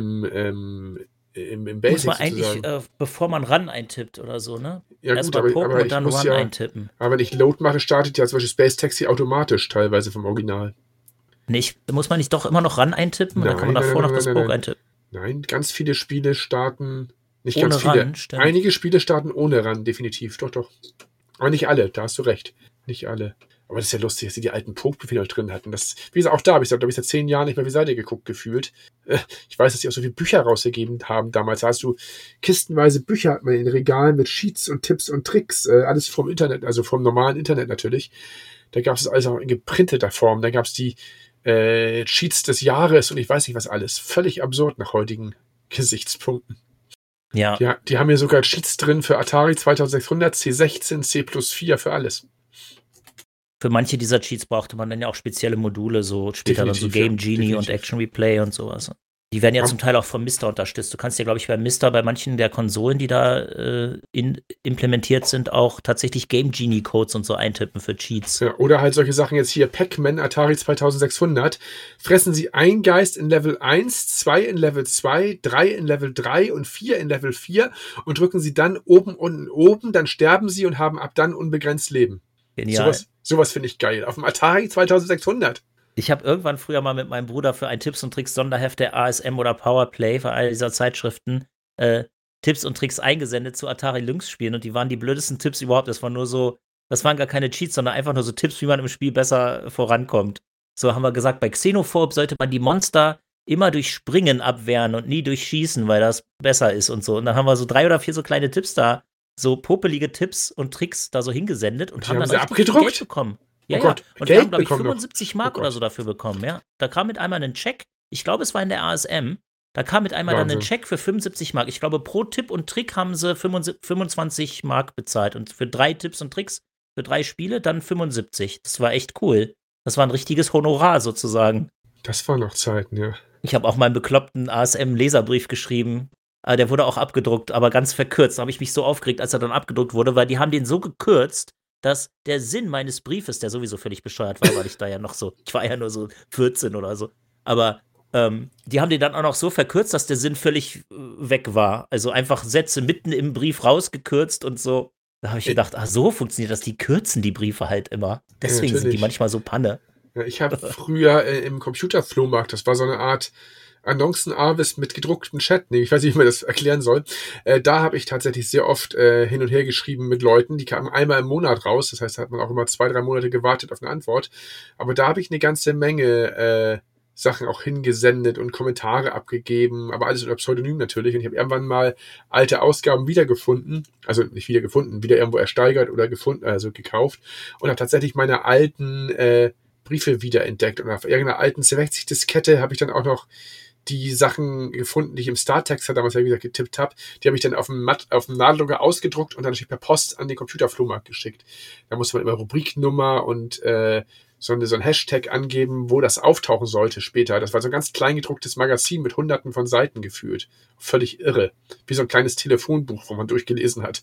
Basic muss man eigentlich, bevor man Run eintippt oder so, ne? Ja, erst gut, mal poken aber und dann Run eintippen. Aber wenn ich Load mache, startet ja zum Beispiel Space Taxi automatisch teilweise vom Original. Muss man nicht doch immer noch Run eintippen? Oder kann man davor noch das Poke eintippen? Nein, ganz viele Spiele starten, nicht ohne ganz viele. Run, stimmt. Einige Spiele starten ohne Run, definitiv. Doch. Aber nicht alle, da hast du recht. Nicht alle. Aber das ist ja lustig, dass sie die alten Poke-Befehle noch drin hatten. Das, wie gesagt, auch da habe ich seit 10 Jahren nicht mehr auf die Seite geguckt, gefühlt. Ich weiß, dass sie auch so viele Bücher rausgegeben haben damals. Da hast du kistenweise Bücher hat man in den Regalen mit Sheets und Tipps und Tricks. Alles vom Internet, also vom normalen Internet natürlich. Da gab es alles auch in geprinteter Form. Da gab es die Cheats des Jahres und ich weiß nicht was alles. Völlig absurd nach heutigen Gesichtspunkten. Ja. Die haben hier sogar Cheats drin für Atari 2600, C16, C+4 für alles. Für manche dieser Cheats brauchte man dann ja auch spezielle Module, so später Definitiv, dann so Game ja, Genie definitiv. und Action Replay und sowas. Die werden ja zum Teil auch vom Mister unterstützt. Du kannst ja, glaube ich, bei Mister, bei manchen der Konsolen, die da implementiert sind, auch tatsächlich Game Genie Codes und so eintippen für Cheats. Ja, oder halt solche Sachen jetzt hier, Pac-Man, Atari 2600. Fressen Sie einen Geist in Level 1, 2 in Level 2, 3 in Level 3 und 4 in Level 4 und drücken Sie dann oben, unten, oben, dann sterben Sie und haben ab dann unbegrenzt Leben. Genial. Sowas finde ich geil. Auf dem Atari 2600. Ich habe irgendwann früher mal mit meinem Bruder für ein Tipps und Tricks Sonderheft der ASM oder Powerplay für eine dieser Zeitschriften Tipps und Tricks eingesendet zu Atari Lynx Spielen und die waren die blödesten Tipps überhaupt. Das waren gar keine Cheats, sondern einfach nur so Tipps, wie man im Spiel besser vorankommt. So haben wir gesagt, bei Xenophobe sollte man die Monster immer durch Springen abwehren und nie durch Schießen, weil das besser ist und so. Und dann haben wir so 3 oder 4 so kleine Tipps da, so popelige Tipps und Tricks da so hingesendet und haben dann sie richtig viel abgedruckt? Geld bekommen. Ja, Oh Gott, und Geld wir haben, glaube ich, bekommen noch. 75 Mark Oh oder Gott. so dafür bekommen, ja. Da kam mit einmal ein Check, ich glaube, es war in der ASM, da kam mit einmal dann ein Wahnsinn. Check für 75 Mark. Ich glaube, pro Tipp und Trick haben sie 25 Mark bezahlt und für 3 Tipps und Tricks, für 3 Spiele dann 75. Das war echt cool. Das war ein richtiges Honorar sozusagen. Das waren noch Zeiten, ja. Ich habe auch meinen bekloppten ASM-Leserbrief geschrieben. Der wurde auch abgedruckt, aber ganz verkürzt. Da habe ich mich so aufgeregt, als er dann abgedruckt wurde, weil die haben den so gekürzt, dass der Sinn meines Briefes, der sowieso völlig bescheuert war, weil ich war ja nur so 14 oder so, aber die haben den dann auch noch so verkürzt, dass der Sinn völlig weg war. Also einfach Sätze mitten im Brief rausgekürzt und so. Da habe ich gedacht, so funktioniert das. Die kürzen die Briefe halt immer. Deswegen sind die natürlich. manchmal so Panne. Ja, ich habe früher im Computerflohmarkt, das war so eine Art Annoncen-Avis mit gedrucktem Chat, ich weiß nicht, wie man das erklären soll. Da habe ich tatsächlich sehr oft hin und her geschrieben mit Leuten, die kamen einmal im Monat raus, das heißt, da hat man auch immer 2, 3 Monate gewartet auf eine Antwort. Aber da habe ich eine ganze Menge Sachen auch hingesendet und Kommentare abgegeben, aber alles unter Pseudonym natürlich. Und ich habe irgendwann mal alte Ausgaben wiedergefunden, also nicht wiedergefunden, wieder irgendwo ersteigert oder gefunden, also gekauft und habe tatsächlich meine alten Briefe wiederentdeckt. Und auf irgendeiner alten C60-Diskette habe ich dann auch noch die Sachen gefunden, die ich im StarText damals ja wieder getippt habe. Die habe ich dann auf dem Nadeldrucker ausgedruckt und dann natürlich per Post an den Computerflohmarkt geschickt. Da musste man immer Rubriknummer und so ein Hashtag angeben, wo das auftauchen sollte später. Das war so ein ganz klein gedrucktes Magazin mit hunderten von Seiten gefühlt. Völlig irre. Wie so ein kleines Telefonbuch, wo man durchgelesen hat.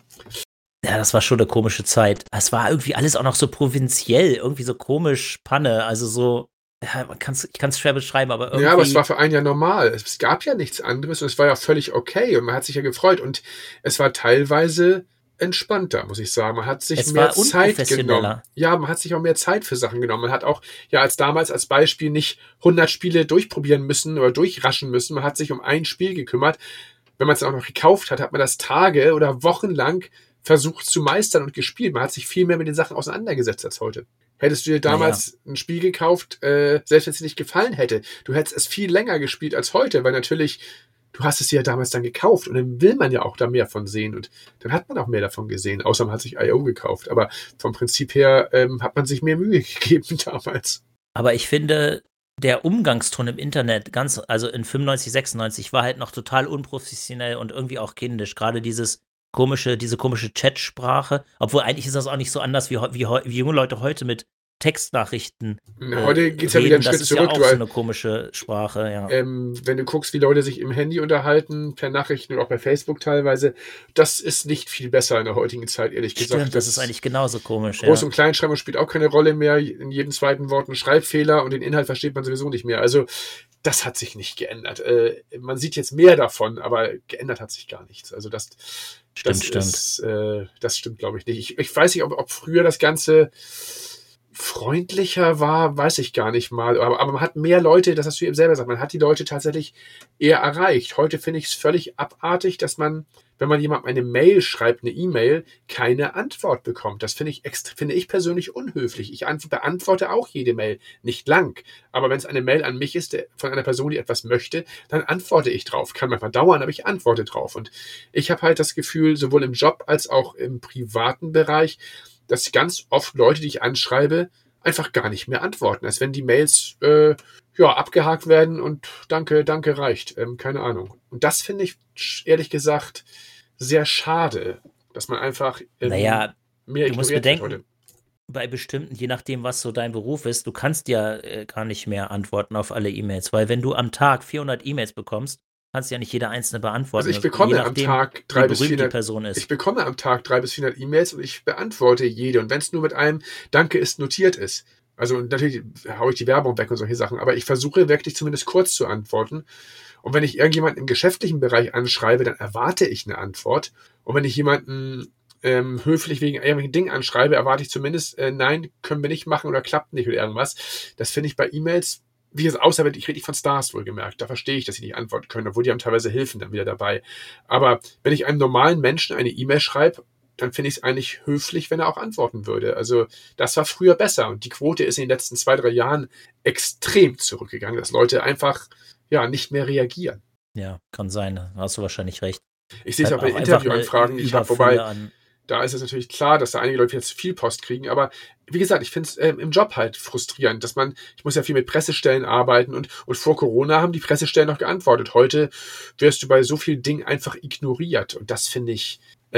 Ja, das war schon eine komische Zeit. Es war irgendwie alles auch noch so provinziell, irgendwie so komisch Panne, also so, ja, ich kann es schwer beschreiben, aber irgendwie. Ja, aber es war für einen ja normal. Es gab ja nichts anderes und es war ja völlig okay und man hat sich ja gefreut und es war teilweise entspannter, muss ich sagen. Man hat sich mehr Zeit genommen. Ja, man hat sich auch mehr Zeit für Sachen genommen. Man hat auch, ja, als damals als Beispiel nicht 100 Spiele durchprobieren müssen oder durchraschen müssen. Man hat sich um ein Spiel gekümmert. Wenn man es auch noch gekauft hat, hat man das Tage oder Wochen lang versucht zu meistern und gespielt. Man hat sich viel mehr mit den Sachen auseinandergesetzt als heute. Hättest du dir damals ein Spiel gekauft, selbst wenn es dir nicht gefallen hätte, du hättest es viel länger gespielt als heute, weil natürlich, du hast es ja damals dann gekauft und dann will man ja auch da mehr von sehen und dann hat man auch mehr davon gesehen, außer man hat sich I.O. gekauft. Aber vom Prinzip her hat man sich mehr Mühe gegeben damals. Aber ich finde, der Umgangston im Internet, also in 95, 96, war halt noch total unprofessionell und irgendwie auch kindisch. Gerade diese komische Chatsprache, obwohl eigentlich ist das auch nicht so anders wie junge Leute heute mit Textnachrichten. Heute geht es ja wieder einen Schritt zurück. Das ist ja auch so eine komische Sprache, ja. Wenn du guckst, wie Leute sich im Handy unterhalten, per Nachrichten und auch bei Facebook teilweise, das ist nicht viel besser in der heutigen Zeit, ehrlich gesagt. Stimmt, das ist eigentlich genauso komisch. Groß- und Kleinschreibung spielt auch keine Rolle mehr. In jedem zweiten Wort ein Schreibfehler und den Inhalt versteht man sowieso nicht mehr. Also das hat sich nicht geändert. Man sieht jetzt mehr davon, aber geändert hat sich gar nichts. Also das stimmt, glaube ich nicht. Ich weiß nicht, ob früher das Ganze freundlicher war, weiß ich gar nicht mal. Aber man hat mehr Leute, das hast du eben selber gesagt, man hat die Leute tatsächlich eher erreicht. Heute finde ich es völlig abartig, dass man, wenn man jemandem eine Mail schreibt, eine E-Mail, keine Antwort bekommt. Das finde ich persönlich unhöflich. Ich beantworte auch jede Mail, nicht lang. Aber wenn es eine Mail an mich ist, von einer Person, die etwas möchte, dann antworte ich drauf. Kann manchmal dauern, aber ich antworte drauf. Und ich habe halt das Gefühl, sowohl im Job als auch im privaten Bereich, dass ganz oft Leute, die ich anschreibe, einfach gar nicht mehr antworten, als wenn die Mails abgehakt werden und danke reicht. Keine Ahnung. Und das finde ich ehrlich gesagt sehr schade, dass man einfach Naja, mehr du musst ignoriert wird bedenken, heute. bei bestimmten, je nachdem, was so dein Beruf ist, du kannst ja gar nicht mehr antworten auf alle E-Mails, weil wenn du am Tag 400 E-Mails bekommst, kannst du ja nicht jede einzelne beantworten. Also ich je bekomme am nachdem, Tag wie 300 bis berühmt die 400 Person Ich ist. bekomme am Tag 300 bis 400 E-Mails und ich beantworte jede. Und wenn es nur mit einem Danke ist notiert ist. Also natürlich haue ich die Werbung weg und solche Sachen, aber ich versuche wirklich zumindest kurz zu antworten. Und wenn ich irgendjemanden im geschäftlichen Bereich anschreibe, dann erwarte ich eine Antwort. Und wenn ich jemanden höflich wegen irgendwelchen Dingen anschreibe, erwarte ich zumindest, nein, können wir nicht machen oder klappt nicht oder irgendwas. Das finde ich bei E-Mails, wie es außer ich rede nicht von Stars wohlgemerkt, da verstehe ich, dass sie nicht antworten können, obwohl die haben teilweise Hilfen dann wieder dabei. Aber wenn ich einem normalen Menschen eine E-Mail schreibe, dann finde ich es eigentlich höflich, wenn er auch antworten würde. Also das war früher besser und die Quote ist in den letzten 2-3 Jahren extrem zurückgegangen, dass Leute einfach nicht mehr reagieren. Ja, kann sein, da hast du wahrscheinlich recht. Ich sehe es Halt auch bei den auch einfach Interviewanfragen, die ich habe, Überfülle wobei an. da ist es natürlich klar, dass da einige Leute jetzt viel Post kriegen, aber wie gesagt, ich finde es im Job halt frustrierend, dass ich muss ja viel mit Pressestellen arbeiten und vor Corona haben die Pressestellen noch geantwortet. Heute wirst du bei so vielen Dingen einfach ignoriert und das finde ich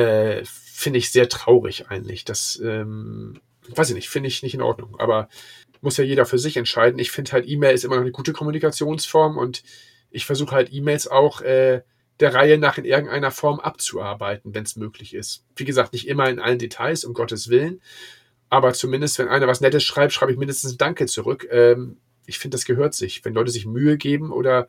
sehr traurig eigentlich. Das, weiß ich nicht, finde ich nicht in Ordnung, aber muss ja jeder für sich entscheiden. Ich finde halt E-Mail ist immer noch eine gute Kommunikationsform und ich versuche halt E-Mails auch der Reihe nach in irgendeiner Form abzuarbeiten, wenn es möglich ist. Wie gesagt, nicht immer in allen Details, um Gottes Willen, aber zumindest, wenn einer was Nettes schreibt, schreibe ich mindestens ein Danke zurück. Ich finde, das gehört sich. Wenn Leute sich Mühe geben oder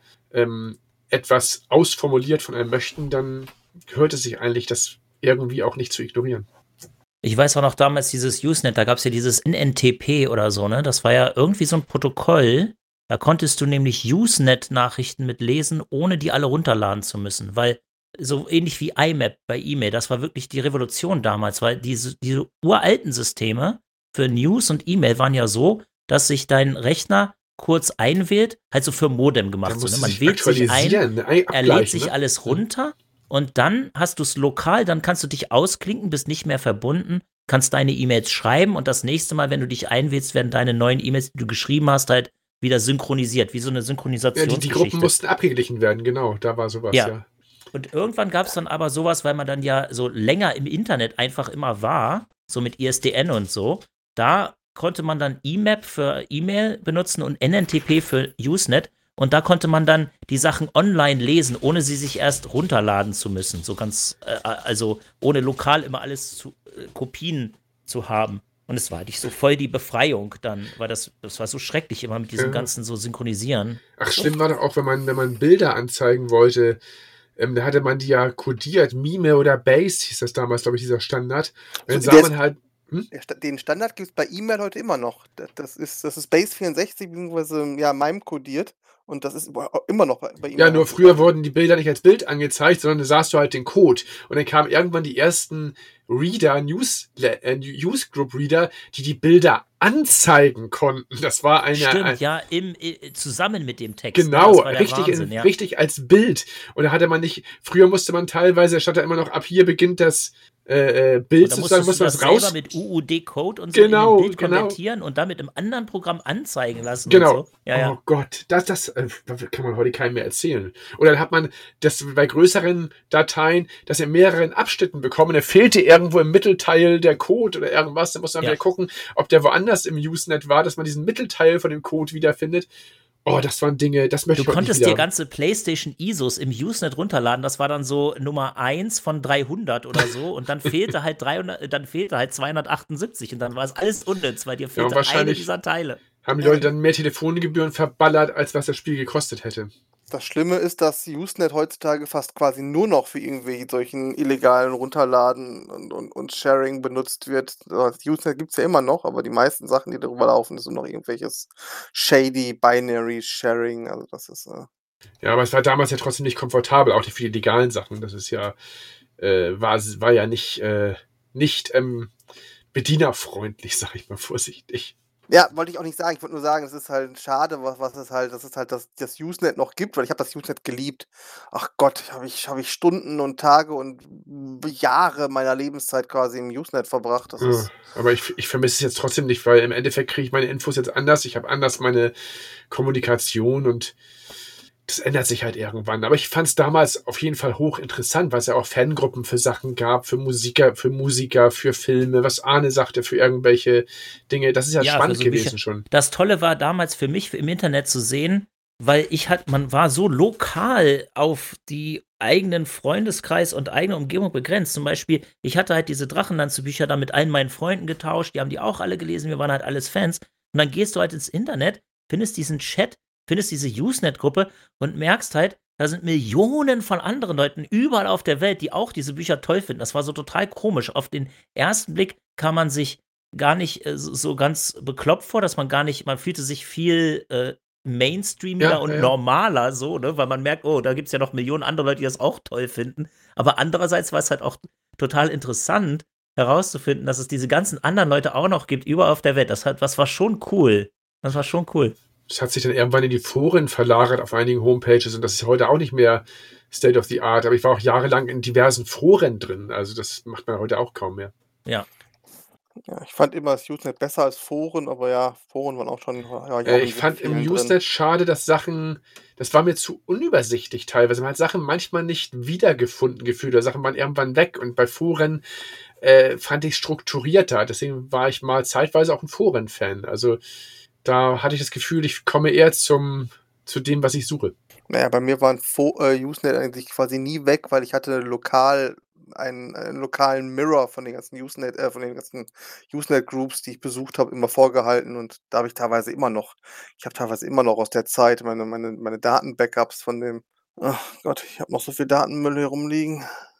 etwas ausformuliert von einem möchten, dann gehört es sich eigentlich, das irgendwie auch nicht zu ignorieren. Ich weiß auch noch damals dieses Usenet, da gab es ja dieses NNTP oder so, ne? Das war ja irgendwie so ein Protokoll. Da konntest du nämlich Usenet-Nachrichten mit lesen, ohne die alle runterladen zu müssen. Weil so ähnlich wie IMAP bei E-Mail, das war wirklich die Revolution damals, weil diese uralten Systeme für News und E-Mail waren ja so, dass sich dein Rechner kurz einwählt, halt so für Modem gemacht. So, ne? Man wählt sich ein, er lädt sich alles runter und dann hast du es lokal, dann kannst du dich ausklinken, bist nicht mehr verbunden, kannst deine E-Mails schreiben und das nächste Mal, wenn du dich einwählst, werden deine neuen E-Mails, die du geschrieben hast, halt wieder synchronisiert, wie so eine Synchronisationsgeschichte. Die Gruppen mussten abgeglichen werden, genau, da war sowas, ja. Und irgendwann gab es dann aber sowas, weil man dann ja so länger im Internet einfach immer war, so mit ISDN und so, da konnte man dann IMAP für E-Mail benutzen und NNTP für Usenet und da konnte man dann die Sachen online lesen, ohne sie sich erst runterladen zu müssen, so ganz, also ohne lokal immer alles Kopien zu haben. Und es war nicht so voll die Befreiung dann, weil das war so schrecklich immer mit diesem ganzen so Synchronisieren. Ach, schlimm war doch auch, wenn man Bilder anzeigen wollte, da hatte man die ja kodiert, Mime oder Base hieß das damals, glaube ich, dieser Standard. Dann sah man halt. Den Standard gibt es bei E-Mail heute immer noch. Das ist Base 64 bzw. MIME kodiert. Und das ist immer noch bei E-Mail. Ja, nur früher wurden die Bilder nicht als Bild angezeigt, sondern da sahst du halt den Code. Und dann kamen irgendwann die ersten Reader, Newsgroup-Reader, die Bilder anzeigen konnten. Das war Stimmt, zusammen mit dem Text. Genau, Wahnsinn, richtig als Bild. Und da hatte man nicht, früher musste man teilweise, stand da immer noch, ab hier beginnt das Bild sozusagen, musste man das raus. Selber mit UUD-Code und so in ein Bild konvertieren und dann mit einem anderen Programm anzeigen lassen. Genau. Und so. Ja. Oh Gott, das kann man heute keinem mehr erzählen. Oder dann hat man das bei größeren Dateien, das in mehreren Abschnitten bekommen, da fehlte irgendwo im Mittelteil der Code oder irgendwas, dann muss man wieder gucken, ob der woanders im Usenet war, dass man diesen Mittelteil von dem Code wiederfindet. Oh, das waren Dinge, das möchte ich heute nicht wieder. Du konntest dir ganze PlayStation ISOs im Usenet runterladen, das war dann so Nummer 1 von 300 oder so und dann fehlte halt 278 und dann war es alles unnütz, weil dir fehlte eine dieser Teile. Haben die Leute dann mehr Telefongebühren verballert, als was das Spiel gekostet hätte. Das Schlimme ist, dass Usenet heutzutage fast quasi nur noch für irgendwelche solchen illegalen Runterladen und Sharing benutzt wird. Usenet gibt es ja immer noch, aber die meisten Sachen, die darüber laufen, ist nur noch irgendwelches shady Binary Sharing. Also das ist Ja, aber es war damals ja trotzdem nicht komfortabel, auch für die legalen Sachen. Das ist ja war ja nicht bedienerfreundlich, sag ich mal vorsichtig. Ja, wollte ich auch nicht sagen. Ich wollte nur sagen, es ist halt schade, was es halt, dass es halt das Usenet noch gibt, weil ich habe das Usenet geliebt. Ach Gott, habe ich Stunden und Tage und Jahre meiner Lebenszeit quasi im Usenet verbracht. Das ist Aber ich vermisse es jetzt trotzdem nicht, weil im Endeffekt kriege ich meine Infos jetzt anders. Ich habe anders meine Kommunikation und das ändert sich halt irgendwann. Aber ich fand es damals auf jeden Fall hochinteressant, weil es ja auch Fangruppen für Sachen gab, für Musiker, für Filme, was Arne sagte, für irgendwelche Dinge. Das ist ja Ja, für spannend so gewesen Bücher. schon. Das Tolle war damals für mich im Internet zu sehen, weil man war so lokal auf die eigenen Freundeskreis und eigene Umgebung begrenzt. Zum Beispiel, ich hatte halt diese Drachenlanze-Bücher da mit allen meinen Freunden getauscht, die haben die auch alle gelesen, wir waren halt alles Fans. Und dann gehst du halt ins Internet, findest diesen Chat, findest diese Usenet-Gruppe und merkst halt, da sind Millionen von anderen Leuten überall auf der Welt, die auch diese Bücher toll finden. Das war so total komisch. Auf den ersten Blick kann man sich gar nicht so ganz bekloppt vor, dass man fühlte sich viel mainstreamiger und normaler so, ne, weil man merkt, oh, da gibt's ja noch Millionen andere Leute, die das auch toll finden. Aber andererseits war es halt auch total interessant herauszufinden, dass es diese ganzen anderen Leute auch noch gibt, überall auf der Welt. Das war schon cool. Das war schon cool. Das hat sich dann irgendwann in die Foren verlagert auf einigen Homepages und das ist heute auch nicht mehr State of the Art. Aber ich war auch jahrelang in diversen Foren drin. Also das macht man heute auch kaum mehr. Ja. Ja, ich fand immer das Usenet besser als Foren, aber ja, Foren waren auch schon. Ich fand im Usenet schade, dass Sachen, das war mir zu unübersichtlich teilweise. Man hat Sachen manchmal nicht wiedergefunden gefühlt oder Sachen waren irgendwann weg und bei Foren fand ich strukturierter. Deswegen war ich mal zeitweise auch ein Foren-Fan. Also da hatte ich das Gefühl, ich komme eher zu dem, was ich suche. Naja, bei mir waren Usenet eigentlich quasi nie weg, weil ich hatte lokal einen lokalen Mirror von den ganzen Usenet-Groups, die ich besucht habe, immer vorgehalten und da habe ich teilweise immer noch aus der Zeit meine Daten-Backups von dem ach Gott, ich habe noch so viel Datenmüll hier rumliegen.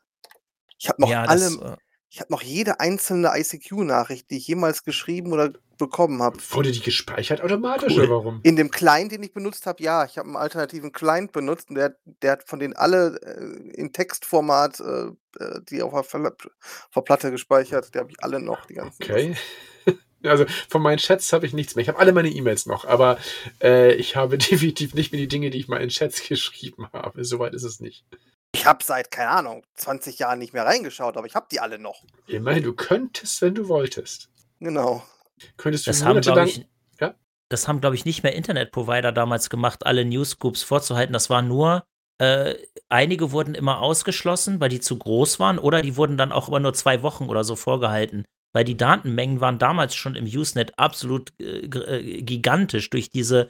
Ich habe noch Ja, ich habe noch jede einzelne ICQ-Nachricht, die ich jemals geschrieben oder bekommen habe. Wurde die gespeichert automatisch oder warum? In dem Client, den ich benutzt habe, ja. Ich habe einen alternativen Client benutzt und der hat von denen alle in Textformat die auf der Platte gespeichert. Die habe ich alle noch, die ganzen. Okay. Also von meinen Chats habe ich nichts mehr. Ich habe alle meine E-Mails noch, aber ich habe definitiv nicht mehr die Dinge, die ich mal in Chats geschrieben habe. Soweit ist es nicht. Ich habe seit, keine Ahnung, 20 Jahren nicht mehr reingeschaut, aber ich habe die alle noch. Immerhin, du könntest, wenn du wolltest. Genau. Könntest du Das haben, monatelang... Das haben, glaube ich, nicht mehr Internetprovider damals gemacht, alle Newsgroups vorzuhalten. Das war nur, einige wurden immer ausgeschlossen, weil die zu groß waren, oder die wurden dann auch immer nur 2 Wochen oder so vorgehalten. Weil die Datenmengen waren damals schon im Usenet absolut gigantisch durch diese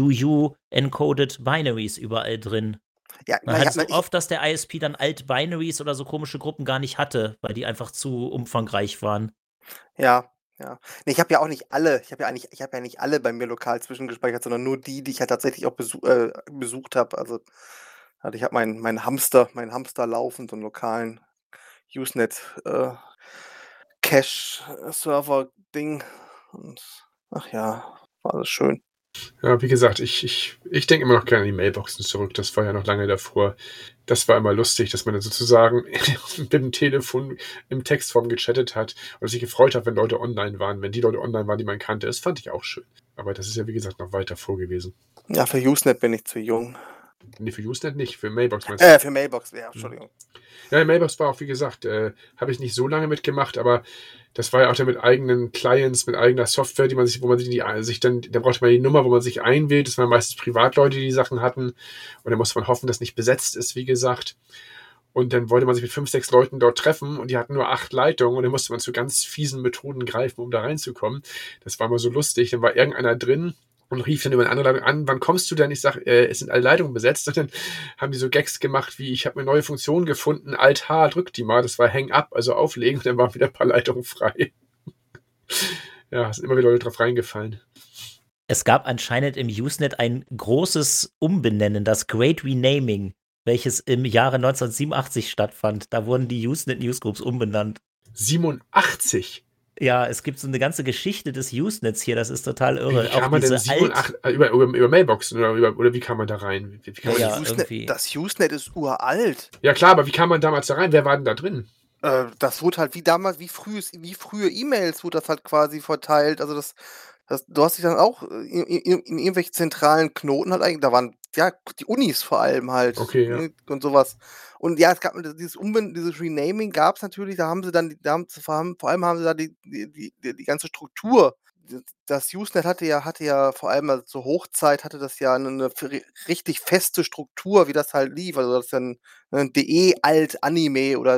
UU-encoded Binaries überall drin. Ja, Man hat so oft, dass der ISP dann Alt-Binaries oder so komische Gruppen gar nicht hatte, weil die einfach zu umfangreich waren. Ja. Ne, ich habe ja nicht alle bei mir lokal zwischengespeichert, sondern nur die ich halt tatsächlich auch besucht habe. Also ich habe meinen Hamster laufen, so 'n lokalen Usenet Cache-Server-Ding und ach ja, war alles schön. Ja, wie gesagt, ich denke immer noch gerne an die Mailboxen zurück. Das war ja noch lange davor. Das war immer lustig, dass man dann sozusagen mit dem Telefon im Textform gechattet hat und sich gefreut hat, wenn Leute online waren, wenn die Leute online waren, die man kannte. Das fand ich auch schön. Aber das ist ja, wie gesagt, noch weiter vor gewesen. Ja, für Usenet bin ich zu jung. Nee, für Usenet nicht, für Mailbox meinst du? Für Mailbox, ja, Entschuldigung. Ja, Mailbox war auch, wie gesagt, habe ich nicht so lange mitgemacht, aber das war ja auch dann mit eigenen Clients, mit eigener Software, da brauchte man die Nummer, wo man sich einwählt. Das waren meistens Privatleute, die Sachen hatten. Und dann musste man hoffen, dass nicht besetzt ist, wie gesagt. Und dann wollte man sich mit 5, 6 Leuten dort treffen und die hatten nur 8 Leitungen und dann musste man zu ganz fiesen Methoden greifen, um da reinzukommen. Das war immer so lustig. Dann war irgendeiner drin und rief dann über eine andere Leitung an, wann kommst du denn? Ich sage, es sind alle Leitungen besetzt. Und dann haben die so Gags gemacht wie, ich habe eine neue Funktion gefunden, Alt-H, drück die mal. Das war Hang-Up, also auflegen. Und dann waren wieder ein paar Leitungen frei. Ja, sind immer wieder Leute drauf reingefallen. Es gab anscheinend im Usenet ein großes Umbenennen, das Great Renaming, welches im Jahre 1987 stattfand. Da wurden die Usenet-Newsgroups umbenannt. 87? Ja, es gibt so eine ganze Geschichte des Usenets hier, das ist total irre. Wie kann man denn 87, über Mailboxen oder wie kann man da rein? Das Usenet ist uralt. Ja klar, aber wie kam man damals da rein? Wer war denn da drin? Das wurde halt wie damals, wie frühe E-Mails wurde das halt quasi verteilt. Also Du hast dich dann auch in irgendwelchen zentralen Knoten halt eigentlich, da waren ja die Unis vor allem halt, Okay, ja. ne, und sowas. Und ja, es gab dieses Renaming gab's natürlich, da haben sie dann vor allem haben sie da die ganze Struktur. Das Usenet hatte ja vor allem, also zur Hochzeit hatte das ja 'ne richtig feste Struktur, wie das halt lief. Also, das dann, DE Alt Anime oder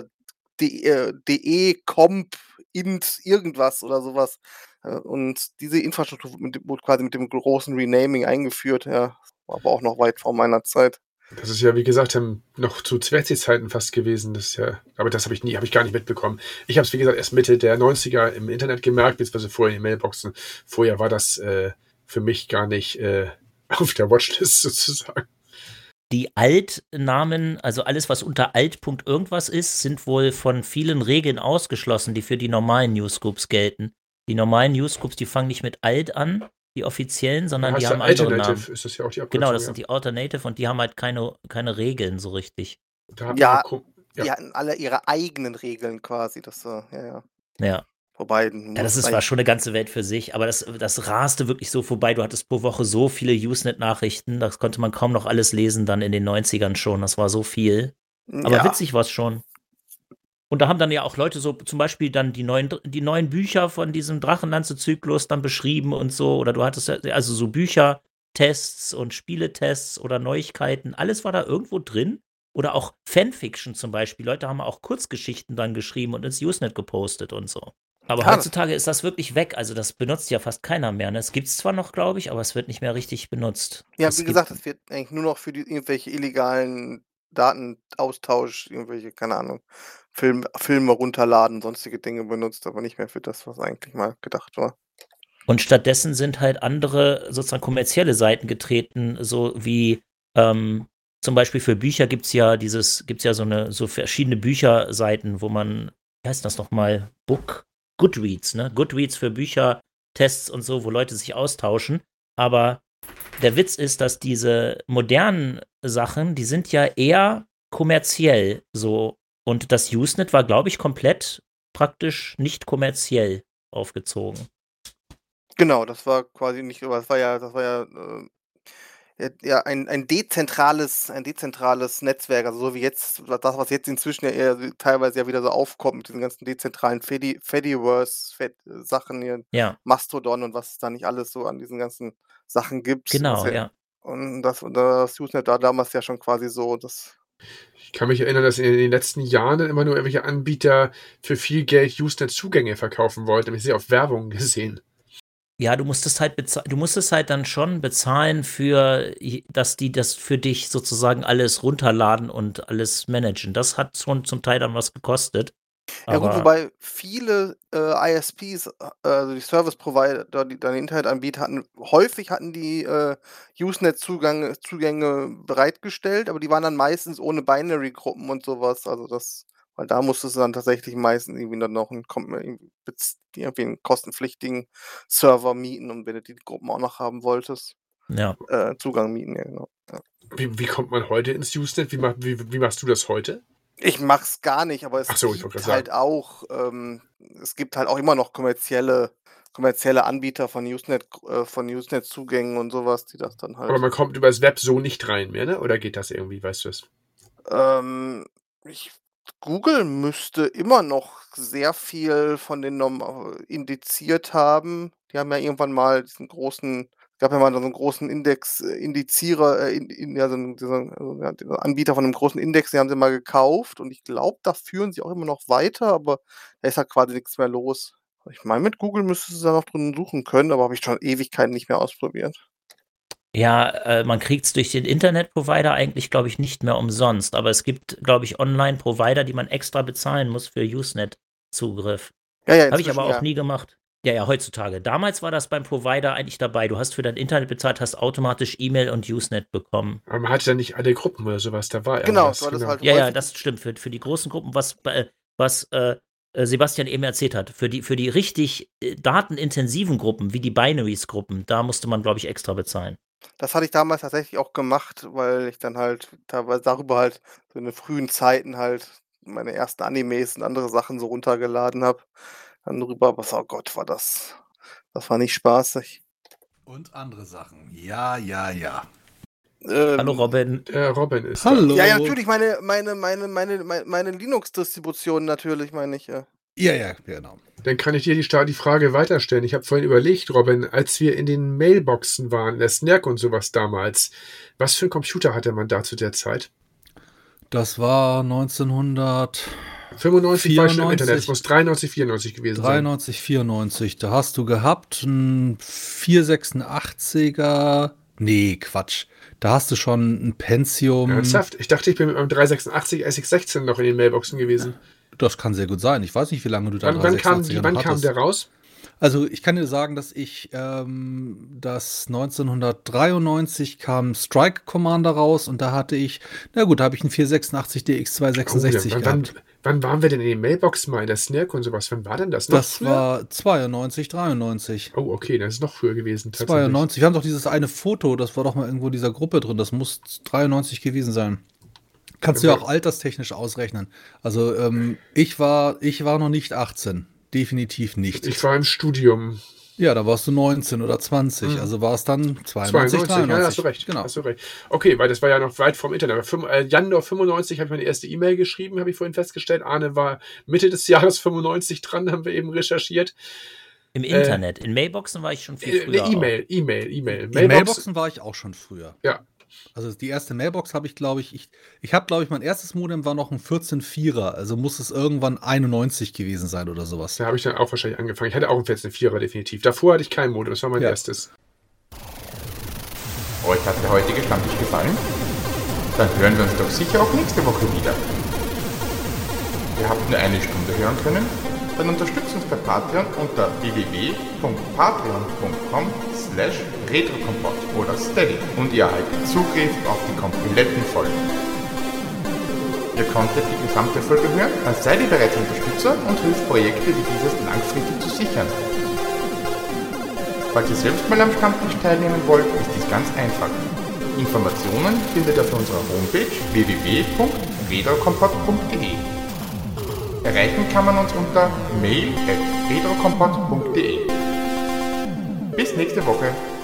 DE Comp Int irgendwas oder sowas. Und diese Infrastruktur wurde quasi mit dem großen Renaming eingeführt, ja. War aber auch noch weit vor meiner Zeit. Das ist ja, wie gesagt, noch zu Zwerzi-Zeiten fast gewesen. Das ist ja, aber das habe ich gar nicht mitbekommen. Ich habe es, wie gesagt, erst Mitte der 90er im Internet gemerkt, beziehungsweise vorher in den Mailboxen. Vorher war das für mich gar nicht auf der Watchlist sozusagen. Die Altnamen, also alles, was unter Alt. Irgendwas ist, sind wohl von vielen Regeln ausgeschlossen, die für die normalen Newsgroups gelten. Die normalen Newsgroups, die fangen nicht mit Alt an, die offiziellen, sondern die heißt haben ja andere Alternative, Namen. ist das ja auch die Abkürzung. Genau, das ja. sind die Alternative und die haben halt keine Regeln so richtig. Da hat Ja, man die ja. hatten alle ihre eigenen Regeln quasi, ja. Ja. Wobei, Ja, war schon eine ganze Welt für sich, aber das raste wirklich so vorbei. Du hattest pro Woche so viele Usenet-Nachrichten, das konnte man kaum noch alles lesen dann in den 90ern schon. Das war so viel. Aber ja. witzig war es schon. Und da haben dann ja auch Leute so zum Beispiel dann die neuen Bücher von diesem Drachenlanze-Zyklus dann beschrieben und so. Oder du hattest ja also so Büchertests und Spieletests oder Neuigkeiten. Alles war da irgendwo drin. Oder auch Fanfiction zum Beispiel. Leute haben auch Kurzgeschichten dann geschrieben und ins Usenet gepostet und so. Aber Ja, heutzutage ist das wirklich weg. Also das benutzt ja fast keiner mehr. Ne? Es gibt es zwar noch, glaube ich, aber es wird nicht mehr richtig benutzt. Ja, Es wie gibt- gesagt, es wird eigentlich nur noch für irgendwelche illegalen Datenaustausch, irgendwelche, keine Ahnung, Filme runterladen, sonstige Dinge benutzt, aber nicht mehr für das, was eigentlich mal gedacht war. Und stattdessen sind halt andere sozusagen kommerzielle Seiten getreten, so wie zum Beispiel für Bücher gibt's ja so verschiedene Bücherseiten, wo man, wie heißt das nochmal, Goodreads, ne? Goodreads für Bücher, Tests und so, wo Leute sich austauschen. Aber der Witz ist, dass diese modernen Sachen, die sind ja eher kommerziell so. Und das Usenet war, glaube ich, komplett praktisch nicht kommerziell aufgezogen. Genau, das war quasi nicht, aber das war ja, ja ein dezentrales Netzwerk, also so wie jetzt, das, was jetzt inzwischen ja eher teilweise ja wieder so aufkommt mit diesen ganzen dezentralen Fediverse-Sachen hier, Ja, Mastodon und was es da nicht alles so an diesen ganzen Sachen gibt. genau, ja. Und das Usenet war damals ja schon quasi so, das. Ich kann mich erinnern, dass in den letzten Jahren immer nur irgendwelche Anbieter für viel Geld Usenet-Zugänge verkaufen wollten. Ich sehe auf Werbung gesehen. Ja, du musstest halt dann schon bezahlen dass die das für dich sozusagen alles runterladen und alles managen. Das hat schon zum Teil dann was gekostet. Ja gut, Aber wobei viele, ISPs, also die Service Provider, die dann Internetanbieter hatten die, Usenet Zugänge bereitgestellt, aber die waren dann meistens ohne Binary-Gruppen und sowas. Also weil da musstest du dann tatsächlich meistens irgendwie dann noch irgendwie 'n kostenpflichtigen Server mieten, und wenn du die Gruppen auch noch haben wolltest, ja. Zugang mieten, ja genau, ja. Wie kommt man heute ins Usenet? Wie machst du das heute? Ich mach's gar nicht, aber es Ach so, ich wollte gibt gerade halt auch es gibt halt auch immer noch kommerzielle Anbieter von Usenet-Zugängen und sowas, die das dann Aber halt man kommt über das Web so nicht rein mehr, ne? Oder geht das irgendwie, weißt du es? ich Google müsste immer noch sehr viel von den indiziert haben. Die haben ja irgendwann mal diesen großen gab ja mal so 'n großen Indizierer, ja, ja, diesen Anbieter von 'nem großen Index, den haben sie mal gekauft, und ich glaube, das führen sie auch immer noch weiter, aber da ist halt quasi nix mehr los. Ich meine, mit Google müsstest du da noch drin suchen können, aber habe ich schon Ewigkeiten nicht mehr ausprobiert. Ja, man kriegt's durch den Internetprovider eigentlich, glaube ich, nicht mehr umsonst. Aber es gibt, glaube ich, Online-Provider, die man extra bezahlen muss für Usenet-Zugriff. Ja, ja, Habe ich aber inzwischen auch ja. nie gemacht. Ja, heutzutage. Damals war das beim Provider eigentlich dabei. Du hast für dein Internet bezahlt, hast automatisch E-Mail und Usenet bekommen. Aber man hatte ja nicht alle Gruppen oder sowas, da war Genau, irgendwas. du hattest Genau. halt Ja, häufig das stimmt. Für die großen Gruppen, was Sebastian eben erzählt hat, für die richtig datenintensiven Gruppen, wie die Binaries-Gruppen, da musste man, glaube ich, extra bezahlen. das hatte ich damals tatsächlich auch gemacht, weil ich dann halt teilweise darüber halt so in den frühen Zeiten halt meine ersten Animes und andere Sachen so runtergeladen habe. Dann drüber, aber oh Gott, war das Das war nicht spaßig. Und andere Sachen. Ja. Hallo Robin. Der Robin ist Hallo. Ja, natürlich, meine Linux-Distribution natürlich, meine ich. Ja, genau. da. Dann kann ich dir die Frage weiterstellen. Ich habe vorhin überlegt, Robin, als wir in den Mailboxen waren, der Snack und sowas damals, was für einen Computer hatte man da zu der Zeit? Das war 1993, 95 war ich schon im Internet, es muss 93, 94 gewesen sein. 94. Da hast du gehabt einen 486er. Nee, Quatsch. Da hast du schon ein Pentium. Ernsthaft? Ich dachte, ich bin mit meinem 386 SX16 noch in den Mailboxen gewesen. Das kann sehr gut sein. Ich weiß nicht, wie lange du da Wann kam der raus? Also ich kann dir sagen, dass ich das 1993 kam Strike Commander raus und da hatte ich, da habe ich einen 486 DX266 gehabt. Wann waren wir denn in den Mailboxen mal in der Snark und sowas? Wann war denn das? Das früher? War 92, 93. Oh, okay, das ist noch früher gewesen. 92. Wir haben doch dieses eine Foto, das war doch mal irgendwo in dieser Gruppe drin. Das muss 93 gewesen sein. Kannst du ja auch alterstechnisch ausrechnen. Also ich war noch nicht 18. Definitiv nicht. Ich war im Studium. Ja, da warst du 19 oder 20. Also war es dann 92, 93. Ja, hast du recht. Genau. Hast du recht. Okay, weil das war ja noch weit vom Internet. Januar 95 habe ich meine erste E-Mail geschrieben, habe ich vorhin festgestellt. Arne war Mitte des Jahres 95 dran, haben wir eben recherchiert. Im Internet. In Mailboxen war ich schon viel früher. E-Mail. In Mailboxen war ich auch schon früher. Ja. Also die erste Mailbox habe ich, glaube ich, mein erstes Modem war noch ein 14.4er, also muss es irgendwann 91 gewesen sein oder sowas. Da habe ich dann auch wahrscheinlich angefangen. Ich hatte auch einen 14.4er definitiv. Davor hatte ich kein Modem, das war mein erstes. Euch hat der heutige Stammtisch gefallen? Dann hören wir uns doch sicher auch nächste Woche wieder. Ihr habt nur eine Stunde hören können? Dann unterstützt uns bei Patreon unter www.patreon.com/retrokompott oder Steady und ihr erhaltet Zugriff auf die kompletten Folgen. Ihr konntet die gesamte Folge hören, dann seid ihr bereits Unterstützer und hilft Projekte wie dieses langfristig zu sichern. Falls ihr selbst mal am Stammtisch teilnehmen wollt, ist dies ganz einfach. Informationen findet ihr auf unserer Homepage www.retrokompott.de. Erreichen kann man uns unter mail@retrokompott.de. Bis nächste Woche.